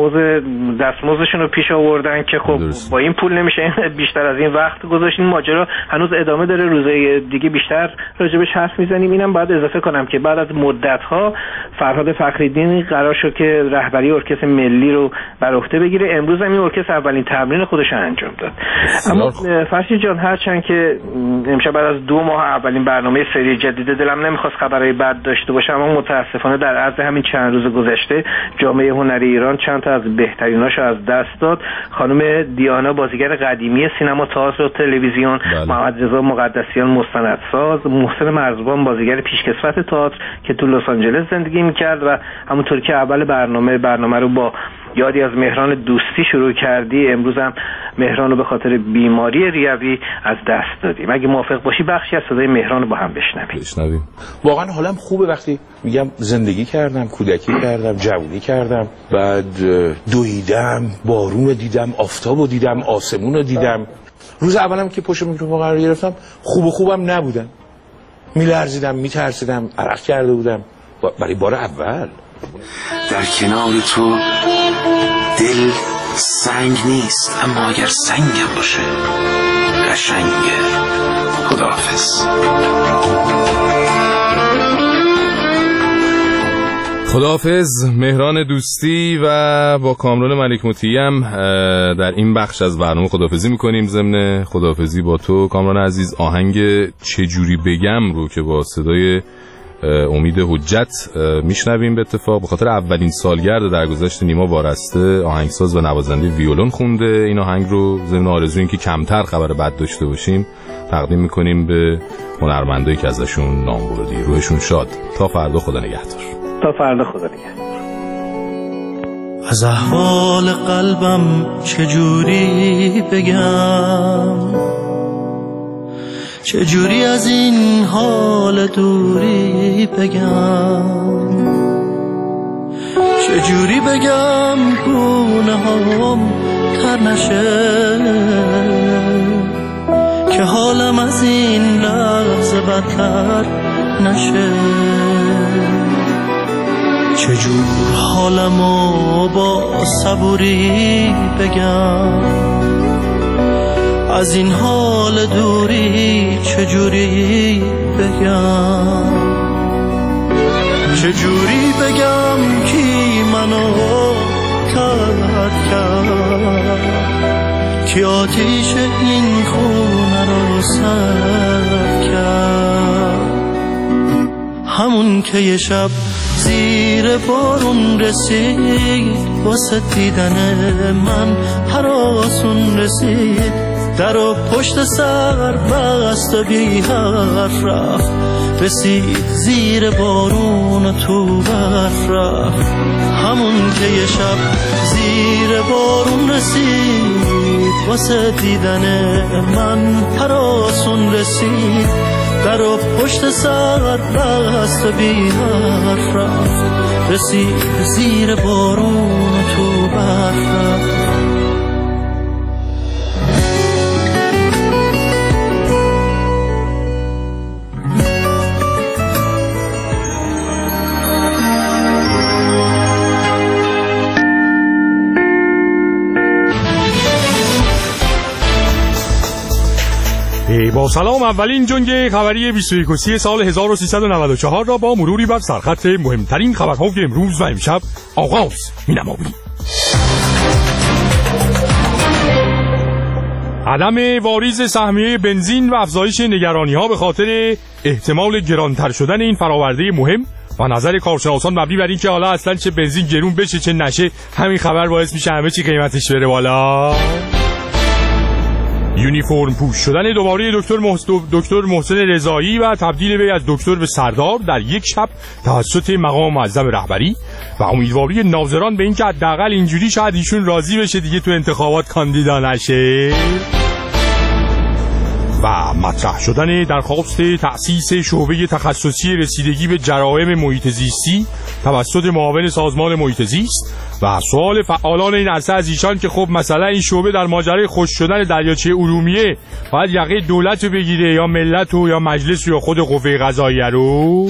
دستمزدشون رو پیش آوردن که خب درست. با این پول نمیشه بیشتر از این وقت گذاشتین. ماجرا هنوز ادامه داره، روزهای دیگه بیشتر راجبش حرف میزنیم. اینم باید اضافه کنم که بعد از مدت‌ها فرهاد فخری‌الدین قرار شد که رهبری ارکستر ملی رو بر عهده بگیره. امروز هم این ارکستر اولین تمرین خودش انجام داد. اما فرشید جان هرچند که امشب بعد از 2 ماه اولین برنامه سری جدید، دلم نمیخواست خبرهای بد داشته باشم، اما متاسفانه در عرض همین چند روز گذشته جامعه هنری ایران چند تا از بهتریناشو از دست داد. خانم دیانا بازیگر قدیمی سینما، تئاتر و تلویزیون، محمد رضا مقدسیان مستندساز، محسن مرزبان بازیگر پیشکسوت تئاتر که تو لس آنجلس زندگی میکرد و همونطور که اول برنامه رو با یادی از مهران دوستی شروع کردی، امروز هم مهران رو به خاطر بیماری ریوی از دست دادیم. اگه موافق باشی بخشی از صدای مهران رو با هم بشنویم. واقعا حالم خوبه وقتی میگم زندگی کردم، کودکی کردم، جوانی کردم، بعد دویدم، بارون رو دیدم، آفتاب رو دیدم، آسمون رو دیدم. روز اولم که پشت میکروفون قرار گرفتم خوبم نبودم، میلرزیدم، میترسیدم، عرق کرده بودم برای بار اول. در کنار تو دل سنگ نیست، اما اگر سنگم باشه قشنگه. خداحافظ. خداحافظ مهران دوستی. و با کامران ملک موطیی هم در این بخش از برنامه خداحافظی میکنیم. ضمن خداحافظی با تو کامران عزیز، آهنگ چجوری بگم رو که با صدای امید حجت میشنویم به اتفاق به خاطر اولین سالگرد درگذشت نیما وارسته، آهنگساز و نوازنده ویولون خونده. این آهنگ رو ضمن آرزوی این که کمتر خبر بد داشته باشیم تقدیم میکنیم به هنرمندایی که ازشون نام بردی. روحشون شاد. تا فردا خدا نگهدار. تا فردا خدا نگهدار. از احوال قلبم چجوری بگم، چجوری از این حال دوری بگم، چجوری بگم گونه هم تر نشه، که حالم از این لحظه بدتر نشه. چجور حالمو با صبوری بگم، از این حال دوری چجوری بگم، چجوری بگم کی منو ترک کرد، کی آتیش این خونه رو سرد کرد. همون که یه شب زیر بارون رسید، واسه دیدن من هر آسون رسید، در و پشت سر بست و بی حرف رفت، رسید زیر بارون و تو برف رفت. همون که یه شب زیر بارون رسید، واسه دیدن من هراسون رسید. در و پشت سر بست و بی حرف رفت، رسید زیر بارون و تو برف رفت. با سلام، اولین جنگ خبری 21 سال 1394 را با مروری بر سرخط مهمترین خبرهای امروز و امشب آغاز می‌نماییم. عدم واریز سهمیه بنزین و افزایش نگرانی‌ها به خاطر احتمال گرانتر شدن این فراورده مهم و نظر کارشناسان مبنی بر این که حالا اصلا چه بنزین گرون بشه چه نشه، همین خبر باعث میشه همه چی قیمتش بره بالا. یونیفرم پوش شدن دوباره دکتر محسن رضایی و تبدیل وی از دکتر به سردار در یک شب توسط مقام معظم رهبری و امیدواری ناظران به این که حداقل اینجوری شاید ایشون راضی بشه دیگه تو انتخابات کاندیدا نشه. و مطرح شدن درخواست تأسیس شعبه تخصصی رسیدگی به جرائم محیط زیستی توسط معاون سازمان محیط زیست و سوال فعالان این عرصه از ایشان که خب مثلا این شعبه در ماجرای خشک شدن دریاچه ارومیه باید یقه دولت رو بگیره یا ملت رو یا مجلس رو یا خود قوه قضاییه رو.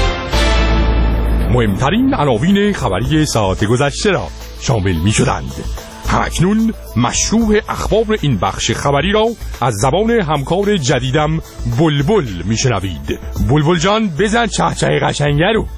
مهمترین عناوین خبری ساعت گذشته را شامل می شدند. همکنون مشروع اخبار این بخش خبری را از زبان همکار جدیدم بلبل میشنوید. بلبل جان بزن چهچه قشنگه رو.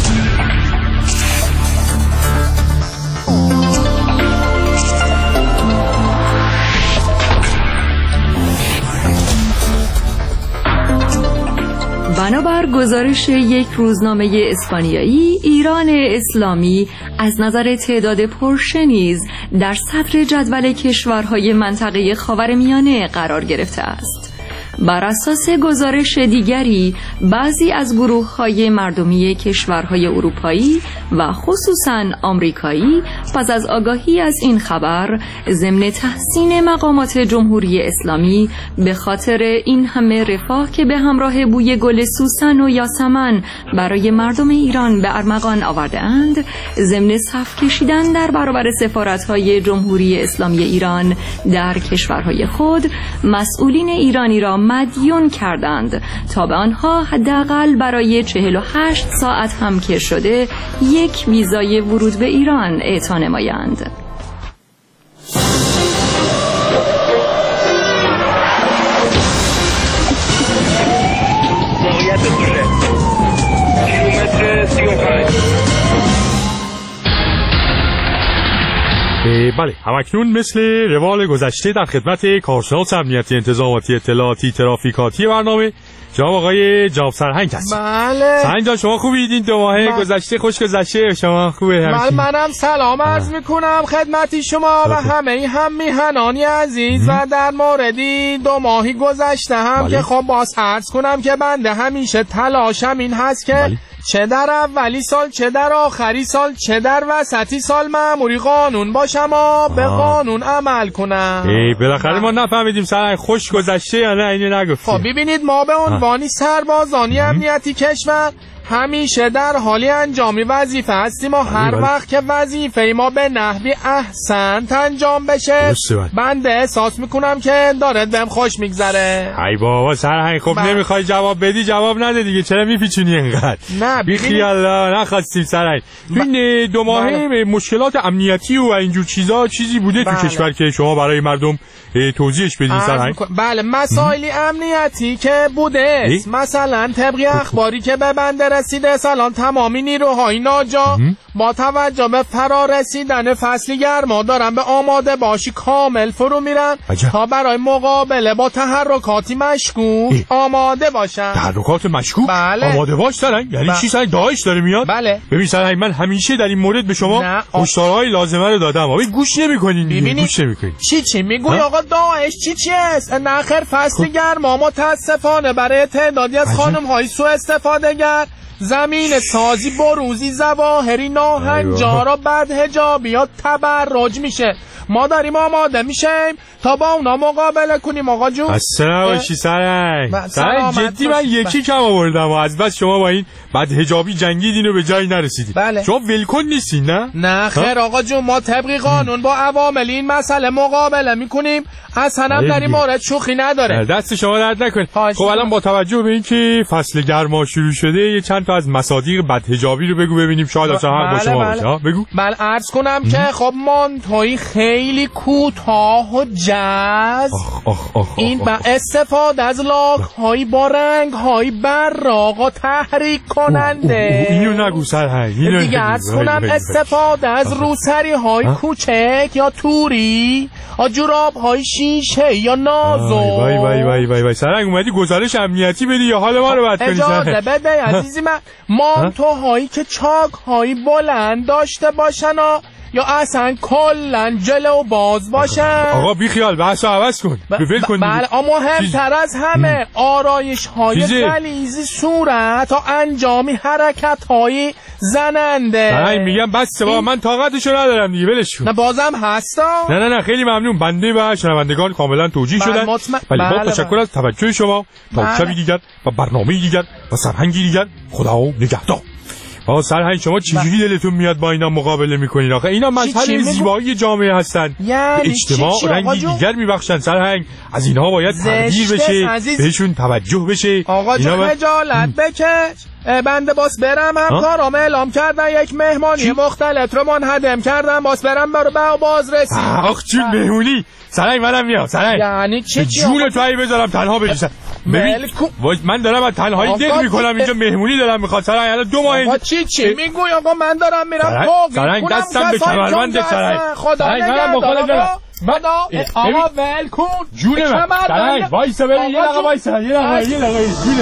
بنابر گزارش یک روزنامه اسپانیایی، ایران اسلامی از نظر تعداد پرشه نیز در صدر جدول کشورهای منطقه خاورمیانه قرار گرفته است. بر اساس گزارش دیگری، بعضی از گروه‌های مردمی کشورهای اروپایی و خصوصاً آمریکایی پس از آگاهی از این خبر ضمن تحسین مقامات جمهوری اسلامی به خاطر این همه رفاه که به همراه بوی گل سوسن و یاسمن برای مردم ایران به ارمغان آورده‌اند، ضمن صف کشیدن در برابر سفارت‌های جمهوری اسلامی ایران در کشورهای خود، مسئولین ایرانی را مدیون کردند تا به آنها حداقل برای 48 ساعت هم که شده یک ویزای ورود به ایران اعطا نمایند. بله، همکنون مثل روال گذشته در خدمت کارشناس امنیتی انتظاماتی اطلاعاتی ترافیکاتی برنامه جناب آقای جناب سرهنگ هستیم. بله سرهنگ جان، شما خوبید؟ این 2 ماه گذشته خوش گذشته؟ شما خوبه؟ منم سلام عرض میکنم خدمتی شما و همه هم میهنانی عزیز و در موردی 2 ماهی گذشته هم که خب باز عرض کنم که بنده همیشه تلاشم این هست که چه در اولی سال چه در آخری سال چه در وسطی سال مأموری قانون باشم و به قانون عمل کنم. بالاخره ما نفهمیدیم سرهنگ خوش گذشته یا نه، اینو نگفتیم. خب ببینید، ما به عنوانی سربازانی امنیتی کشور همیشه در حالی انجام وظیفه هستیم و هر وقت که وظیفه ما به نحوی احسنت انجام بشه بنده احساس میکنم که داره بهم خوش میگذره. ای بابا سرهنگ، خب نمیخوای جواب بدی جواب نده دیگه، چرا میپیچونی اینقدر؟ نه بی خیال نخواستیم سرهنگ. این 2 ماهه مشکلات امنیتی و اینجور چیزا چیزی بوده تو کشور که شما برای مردم توضیحش بدین سرهنگ؟ بله، مسائلی امنیتی که بوده مثلا طبق اخباری که به بنده رسیده، سالان تمامی نیروهای ناجا با توجه به فرا رسیدن فصل گرما دارم به آماده باشی کامل فرو میرم تا برای مقابله با تحرکاتی مشکوک آماده باشم. تحرکات مشکوک؟ بله. آماده باش سرنگ؟ یعنی چی سرنگ؟ داعش داره میاد؟ بله. ببین سرنگ من همیشه در این مورد به شما هشدارهای لازمه رو دادم، ولی گوش نمی‌کنین. ببینید گوش نمی‌کنین. چی میگوی آقا؟ داعش چی است؟ نخیر فصل گرما متاسفانه برای تعدادی از خانم‌های سوء استفاده‌گر زمین سازی بروزی ظواهری ناهنجار و بدحجابی یا تبرج میشه. ما داریم آماده میشیم تا با اونا مقابله کنیم آقا جون. اصلا باشی سرنگ جدی من یکی کم آوردم و از بس شما با این بدحجابی جنگیدین و به جایی نرسیدین. بله. شما ولکن نیستین نه خیر آقا جون، ما طبق قانون با عوامل این مسئله مقابله میکنیم، اصلا هم در این مورد شوخی نداره. دست شما درد نکنه. خب الان با توجه به اینکه فصل گرما شروع شده یه چند تا از مصادیق بدحجابی رو بگو ببینیم شاید اصلا هم با شما باشه. بگو. بله عرض کنم که خب مانتوی خیلی کوتاه و جذب این با استفاده از لاک‌هایی با رنگ‌های براق و تحریک کننده. اینو نگو سرهنگ. دیگه عرض کنم استفاده از روسری‌های کوچک یا توری یا جوراب‌های شیشه یا نازو. وای سرهنگ اومدی گزارش امنیتی بدی یا حال ما رو بد کنی؟ اجازه بده عزیزی من. مانتوهایی که چاک‌های بلند داشته باشن یا اصلا کلن جلو باز باشن. آقا بی خیال بحثو عوض کن. بفل کن. بله مهمتر از همه آرایش های غلیظ صورت و انجامی حرکت های زننده. نه میگم بس با من طاقتشو ندارم دیگه ولش کن. نه بازم هستا؟ نه خیلی ممنون. بنده و شنوندگان کاملا توجیه شدن. ولی با تشکر از توجه شما. تا شبی دیگر و برنامه‌ای دیگر و سرهنگی دیگر خدا نگهدار. سرهنگ شما چجوری دلتون میاد با اینا مقابله میکنین؟ آخه اینا مظهر زیبایی جامعه هستن. یعنی اجتماع رنگی دیگر میبخشن سرهنگ. از اینها باید تغییر بشه، بهشون توجه بشه. آقا جون خجالت بکش. بنده باس برم همکارام اعلام کردن یک مهمانی مختلط رو منهدم کردن، باس برم برو بازرسی. آخ جون مهمونی سرهنگ منم میام. سرهنگ یعنی چی جون تو ای بذارم تنها بریسم. ببین من دارم از تنهایی دل میکنم اینجا مهمونی دارم میخواد. سرهنگ الان 2 ماه آقا چی میگوی آقا؟ من دارم میرم سرهنگ دستم به کمربند سرهنگ. سرهنگ منم با خودت برم. آقا ول کن جون من. سرهنگ وایسا ببین یه دقیقه وایسا یه دقیقه جون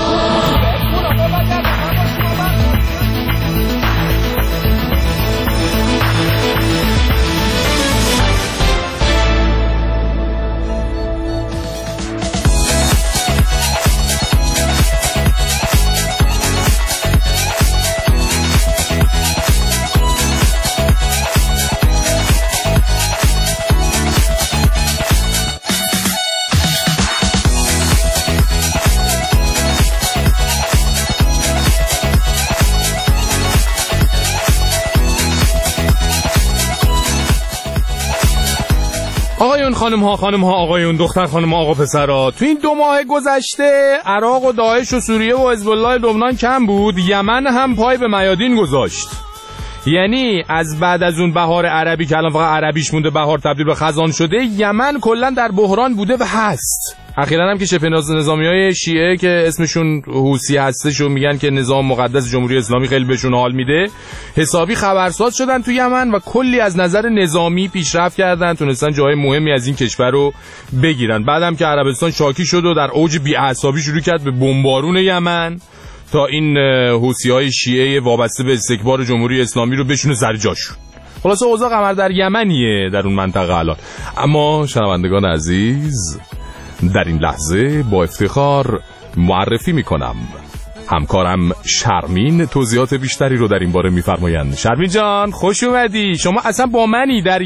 خانم ها آقایون، دختر خانم ها آقا پسرها، تو این 2 ماه گذشته عراق و داعش و سوریه و حزب الله لبنان کم بود، یمن هم پای به میادین گذاشت. یعنی از بعد از اون بهار عربی که الان فقط عربیش مونده بهار تبدیل به خزان شده، یمن کلا در بحران بوده و هست. اخیراً هم که شبه نظامیای شیعه که اسمشون حوثی هستش و میگن که نظام مقدس جمهوری اسلامی خیلی بهشون حال میده، حسابی خبرساز شدن تو یمن و کلی از نظر نظامی پیشرفت کردن، تونستن جای مهمی از این کشور رو بگیرن. بعدم که عربستان شاکی شد و در اوج بی‌اعصابی شروع کرد به بمبارون یمن تا این حوثی‌های شیعه وابسته به استکبار جمهوری اسلامی رو بشونه سر جاشون. خلاصه اوضاع قمر در یمنیه در اون منطقه الان. اما شنوندگان عزیز، در این لحظه با افتخار معرفی میکنم همکارم شرمین توضیحات بیشتری رو در این باره میفرمایند. شرمین جان خوش اومدی. شما اصلا با منی در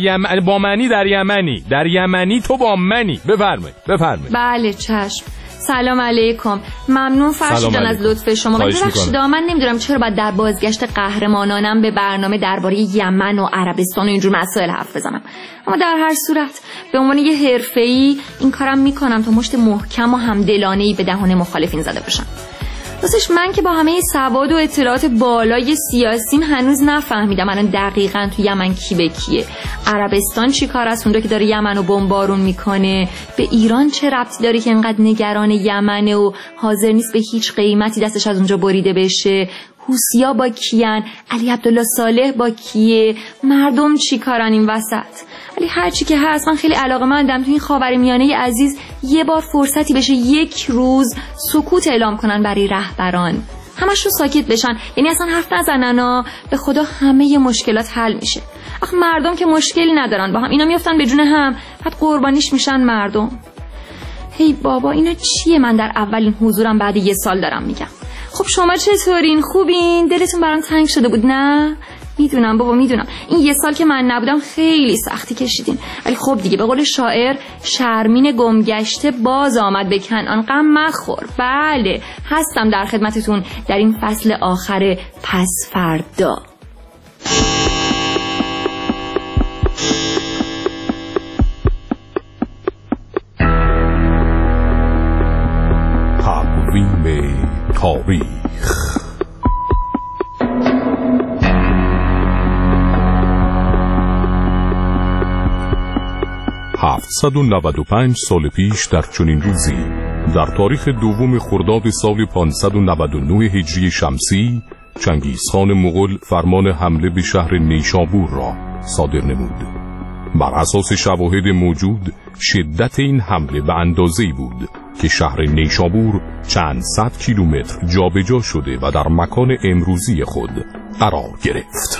یمنی تو با منی. بفرمایید. بله چشم. سلام علیکم. ممنون فرشید جان از لطف شما. من نمیدونم چرا باید در بازگشت قهرمانانم به برنامه درباره یمن و عربستان و اینجور مسائل حرف بزنم، اما در هر صورت به عنوان یه حرفه‌ای این کارم میکنم تا مشت محکم و همدلانه‌ای به دهان مخالفین زده باشم. راستش من که با همه سواد و اطلاعات بالای سیاسیم هنوز نفهمیدم الان دقیقاً تو یمن کی به کیه. عربستان چی کار است اونجا که داره یمن رو بمبارون میکنه؟ به ایران چه ربطی داره که اینقدر نگران یمنه و حاضر نیست به هیچ قیمتی دستش از اونجا بریده بشه؟ حوثی‌ها با کیان، علی عبدالله صالح با کیه، مردم چی کارن این وسط. ولی هر چی که هست من خیلی علاقه‌مندم تو این خاورمیانه عزیز یه بار فرصتی بشه یک روز سکوت اعلام کنن برای رهبران، همشون ساکت بشن، یعنی اصلا حرف نزنن. به خدا همه مشکلات حل میشه. آخه مردم که مشکلی ندارن با هم، اینا میافتن به جون هم، بعد قربانیش میشن مردم. هی بابا اینا چیه؟ من در اولین حضورم بعد 1 سال دارم میگم. خب شما چطورین؟ خوبین؟ دلتون برام تنگ شده بود نه؟ میدونم بابا میدونم این 1 سال که من نبودم خیلی سختی کشیدین، ولی خب دیگه به قول شاعر شرمین گمگشته باز آمد به کنعان، غم مخور. بله هستم در خدمتتون در این فصل آخر پس فردا. تقویم تاریخ 795 سال پیش در چنین روزی در تاریخ 2 خرداد سال 599 هجری شمسی چنگیزخان مغول فرمان حمله به شهر نیشابور را صادر نمود. بر اساس شواهد موجود شدت این حمله به اندازه‌ای بود که شهر نیشابور چند صد کیلومتر جابجا شده و در مکان امروزی خود قرار گرفت.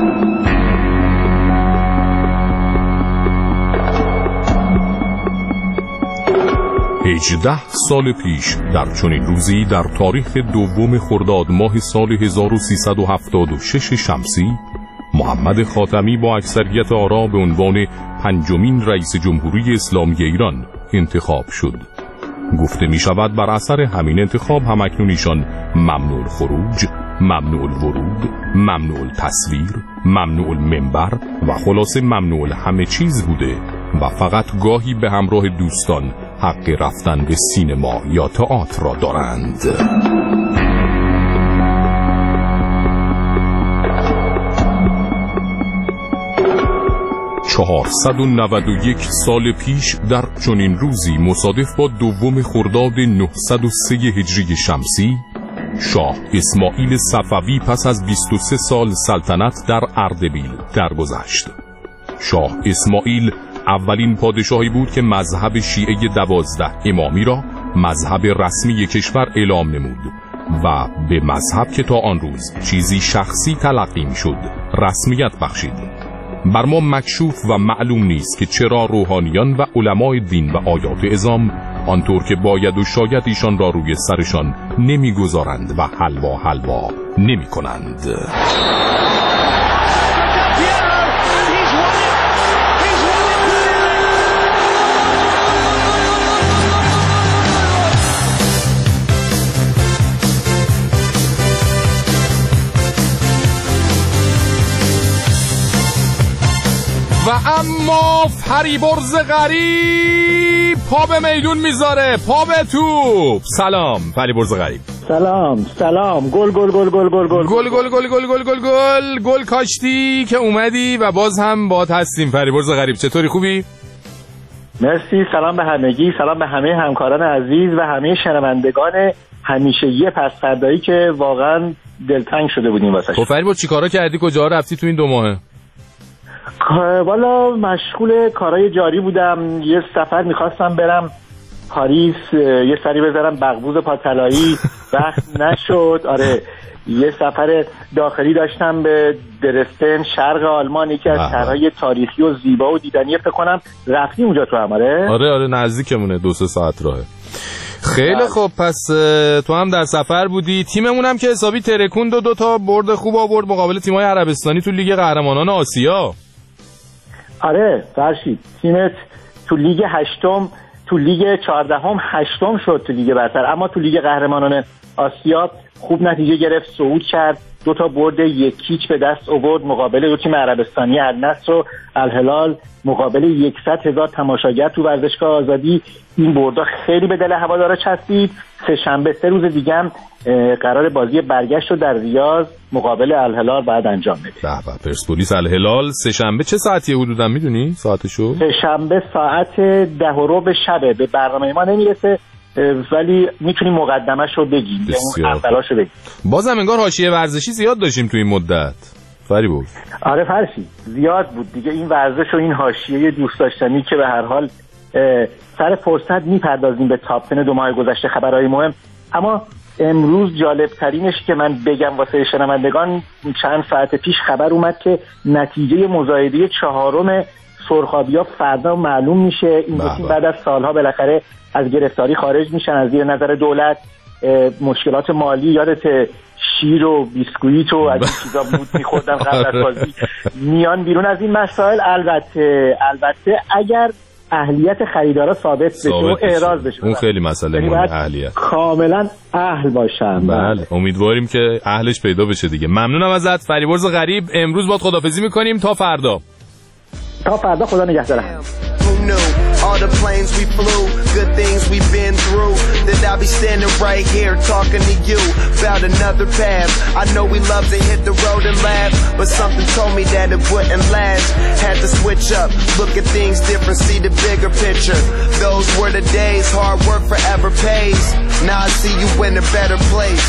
هجده سال پیش در چنین روزی در تاریخ 2 خرداد ماه سال 1376 شمسی محمد خاتمی با اکثریت آرا به عنوان 5مین رئیس جمهوری اسلامی ایران انتخاب شد. گفته می شود بر اثر همین انتخاب همکنون ایشان ممنوع الخروج، ممنوع الورود، ممنوع التصویر، ممنوع المنبر و خلاصه ممنوع همه چیز بوده و فقط گاهی به همراه دوستان حق رفتن به سینما یا تئاتر را دارند. 491 سال پیش در چنین روزی مصادف با 2 خرداد 903 هجری شمسی شاه اسماعیل صفوی پس از 23 سال سلطنت در اردبیل درگذشت. شاه اسماعیل اولین پادشاهی بود که مذهب شیعه 12 امامی را مذهب رسمی کشور اعلام نمود و به مذهب که تا آن روز چیزی شخصی تلقی می‌شد رسمیت بخشید. بر ما مکشوف و معلوم نیست که چرا روحانیان و علمای دین و آیات اعظام آنطور که باید و شاید ایشان را روی سرشان نمیگذارند و حلوا نمی کنند. و اما فریبرز غریب پا به میدون میذاره، پا به توپ. سلام فریبرز غریب. سلام. گل کاشتی که اومدی و باز هم باهات هستیم. فریبرز غریب چطوری، خوبی؟ مرسی. سلام به همگی، سلام به همه همکاران عزیز و همه شنوندگان همیشه یه پس فردایی که واقعا دلتنگ شده بودیم واسش. خب فریبرز چیکارا کردی، کجا رفتی تو این 2 ماه؟ والا مشغول کارهای جاری بودم. یه سفر میخواستم برم پاریس، یه سری بذارم بغبوز پاتلایی، وقت نشد. آره یه سفر داخلی داشتم به درستن شرق آلمان، یکی از شهرهای تاریخی و زیبا و دیدنی. فکر کنم رفتی اونجا تو هم؟ آره نزدیکمونه، 2-3 ساعت راهه. خیلی خوب، پس تو هم در سفر بودی. تیممون هم که حسابی ترکوند و 2 تا برد خوب آورد مقابل تیم‌های عربستانی تو لیگ قهرمانان آسیا. آره فرشید، تیمت تو لیگ 8م، تو لیگ 14م 8م شد تو لیگ برتر، اما تو لیگ قهرمانان آسیا خوب نتیجه گرفت، صعود کرد. 2 تا برد 1-0 به دست آورد مقابل 2 تیم عربستانی، النصر و الهلال، مقابل 100,000 تماشاگر تو ورزشگاه آزادی. این بردا خیلی به دل هوادارا چسبید. سه شنبه 3 روز دیگه هم قرار بازی برگشت رو در ریاض مقابل الهلال بعد انجام بده. به پرسپولیس الهلال سه شنبه چه ساعتیه حدودا میدونی ساعتشو؟ سه شنبه ساعت 10:15 شبه، به برنامه ما نمیرسه. ولی میتونیم مقدمش رو بگیم، اون اولاش رو بگیم. بازم انگار حاشیه ورزشی زیاد داشتیم تو این مدت فریبرز. آره فرشی زیاد بود دیگه این ورزش و این حاشیه دوست داشتنی که به هر حال سر فرصت میپردازیم به تاپ 10 2 ماه گذشته خبرهای مهم. اما امروز جالب ترینش که من بگم واسه شنوندگان، چند ساعت پیش خبر اومد که نتیجه مصاحبه 4 سرخابی‌ها فردا معلوم میشه. این تیم بعد از سالها بالاخره از گرفتاری خارج میشن، از زیر نظر دولت. مشکلات مالی، یادت شیر و بیسکویت و از این چیزا بود میخوردن قبل از بازی، میان بیرون از این مسائل. البته اگر اهلیت خریدارا ثابت بشه و اعراض بشه، اون خیلی مسئله مهمه، اهلیت کاملا اهل باشن. بله امیدواریم که اهلش پیدا بشه دیگه. ممنونم ازت فریبرز غریب. امروز باید خداحافظی میکنیم تا فردا. خدا نگهدار. All the planes we flew, good things we've been through, that I'll be standing right here talking to you about another path. I know we love to hit the road and laugh, but something told me that it wouldn't last. Had to switch up, look at things different, see the bigger picture. Those were the days, hard work forever pays. Now I see you in a better place.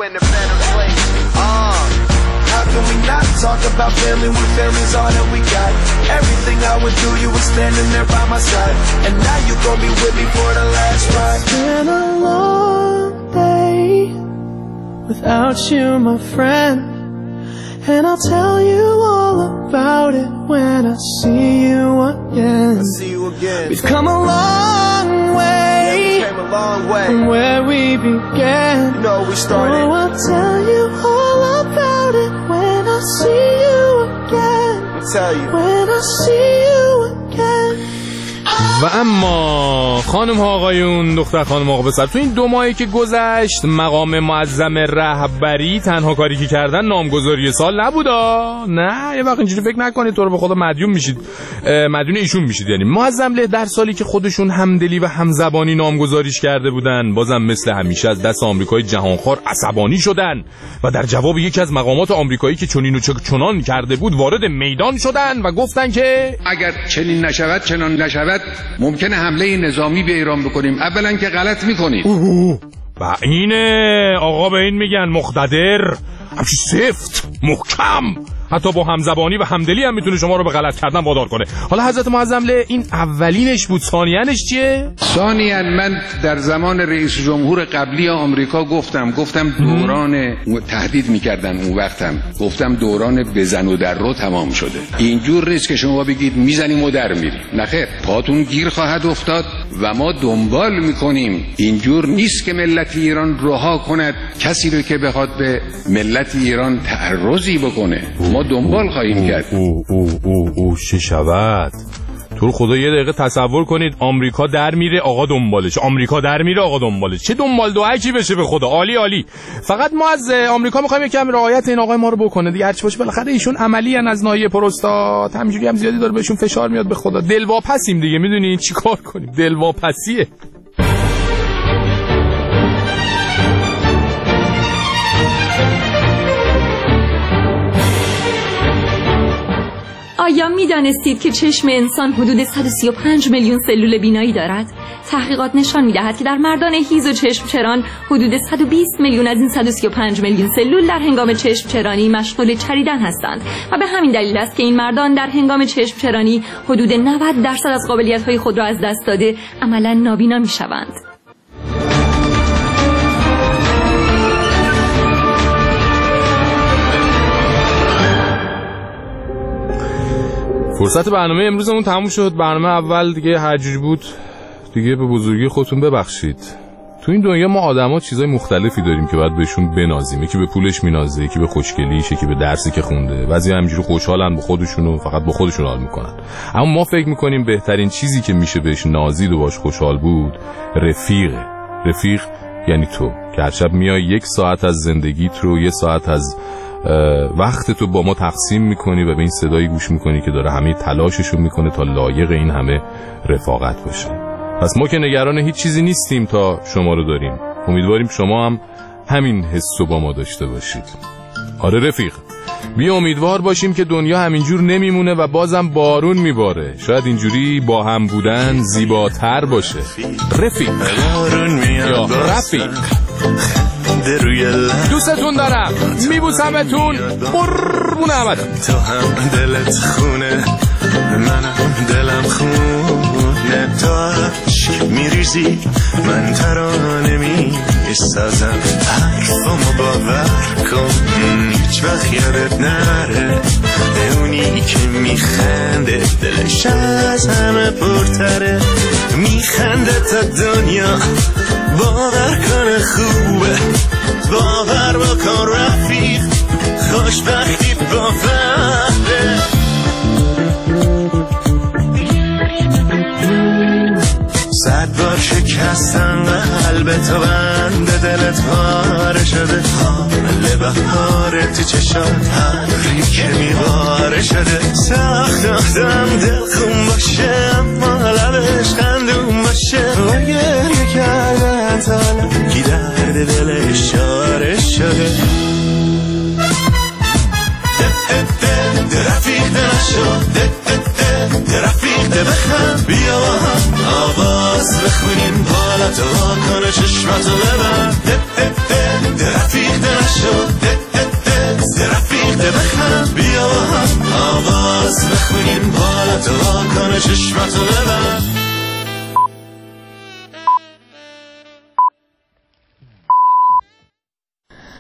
How can we not talk about family when family's all that we got? Everything I would do, you were standing there by my side, and now you gon' be with me for the last ride. It's been a long day without you, my friend, and I'll tell you all about it when I see you again. We've come a long way, from where we began. You know we started. Oh, I'll tell you all about it when I see you again. When I see you again. و اما خانم ها آقایون، دختر خانم آقا پسر، تو این 2 ماهی که گذشت مقام معظم رهبری تنها کاری که کردن نامگذاری سال نبودا. نه یه وقت اینجوری فکر نکنید تو رو به خدا مدیون میشید، مدیون ایشون میشید. یعنی معظم له در سالی که خودشون همدلی و همزبانی نامگذاریش کرده بودن، بازم مثل همیشه از دست آمریکای جهانخوار عصبانی شدن و در جواب یکی از مقامات آمریکایی که چنین و چنان کرده بود وارد میدان شدن و گفتن که اگر چنین نشود چنان نشود ممکنه حمله نظامی به ایران بکنیم. اولا که غلط میکنیم. و اینه آقا به این میگن مقتدر، همچی سفت محکم، حتی با همزبانی و همدلی هم میتونه شما رو به غلط کردن وادار کنه. حالا حضرت معظم له این اولینش بود، ثانیانش چیه؟ ثانیاً من در زمان رئیس جمهور قبلی آمریکا گفتم دوران تهدید میکردن اون وقتم، گفتم دوران بزن و در رو تمام شده. اینجور نیست که شما بگید میزنیم و در میریم، نخیر، پاتون گیر خواهد افتاد و ما دنبال میکنیم. اینجور نیست که ملت ایران رها کند کسی رو که بخواد به ملت ایران تعرضی بکنه. ما دنبال خواهیم کرد. چه شود؟ تو خدا یه دقیقه تصور کنید آمریکا در میره آقا دنبالش، آمریکا در میره آقا دنبالش. چه دنبال دعایی بشه به خدا. عالی عالی. فقط ما از آمریکا میخوایم یکم رعایت این آقای ما رو بکنه دیگه، هرچی باشه بالاخره ایشون عملی ان از ناحیه پروستات، همینجوری هم زیادی داره بهشون فشار میاد به خدا. دلواپسیم دیگه، میدونی چیکار کنیم، دلواپسیه. آیا می دانستید که چشم انسان حدود 135 میلیون سلول بینایی دارد؟ تحقیقات نشان می دهد که در مردان هیز و چشم چران حدود 120 میلیون از این 135 میلیون سلول در هنگام چشم چرانی مشغول چریدن هستند و به همین دلیل است که این مردان در هنگام چشم چرانی حدود 90% از قابلیت‌های خود را از دست داده عملاً نابینا می شوند. فرصت برنامه امروزمون تموم شد. برنامه اول دیگه هر جوری بود دیگه به بزرگی خودتون ببخشید. تو این دنیا ما آدما چیزای مختلفی داریم که باید بهشون بنازیم. یکی به پولش مینازه، یکی به خوشگلیش، یکی به درسی که خونده. بعضی همینجوری خوشحالن با خودشون و فقط با خودشون حال میکنن. اما ما فکر میکنیم بهترین چیزی که میشه بهش نازید و باش خوشحال بود رفیقه. رفیق یعنی تو که هر شب میای 1 ساعت از زندگیت رو، 1 ساعت از وقت تو با ما تقسیم میکنی و به این صدایی گوش میکنی که داره همه تلاششو میکنه تا لایق این همه رفاقت باشه. پس ما که نگران هیچ چیزی نیستیم تا شما رو داریم. امیدواریم شما هم همین حسو با ما داشته باشید. آره رفیق، بیا امیدوار باشیم که دنیا همینجور نمیمونه و بازم بارون میباره. شاید اینجوری با هم بودن زیباتر باشه. رفیق یا رفیق، دوستتون دارم، میبوسمتون، قربون همتون. تو هم دلت خونه، منم دلم خونه. تو عشق میریزی، من ترانه میسازم. حرفمو باور کن، هیچ وقت یادت نره. اونی که میخنده دلش از همه پرتره. میخنده تا دنیا باور کنه خوبه. باور بکن رفیق، خوشبختی با فرده. صد بار شکستن قلب تو، بند دلت پاره شده. حال بهار تو چشات هری که میباره شده. سخت آدم دل خون باشه، اما لبش خندون باشه. و گریه کردن تا لکی درد دلش شاره شده. رفیق نشو، رفیق بخند، بیا با هم آواز بخونیم. بالا تو واکنه چشماتو ببند. رفیق نشو، رفیق بخند، بیا با هم آواز بخونیم. بالا تو واکنه چشماتو ببند.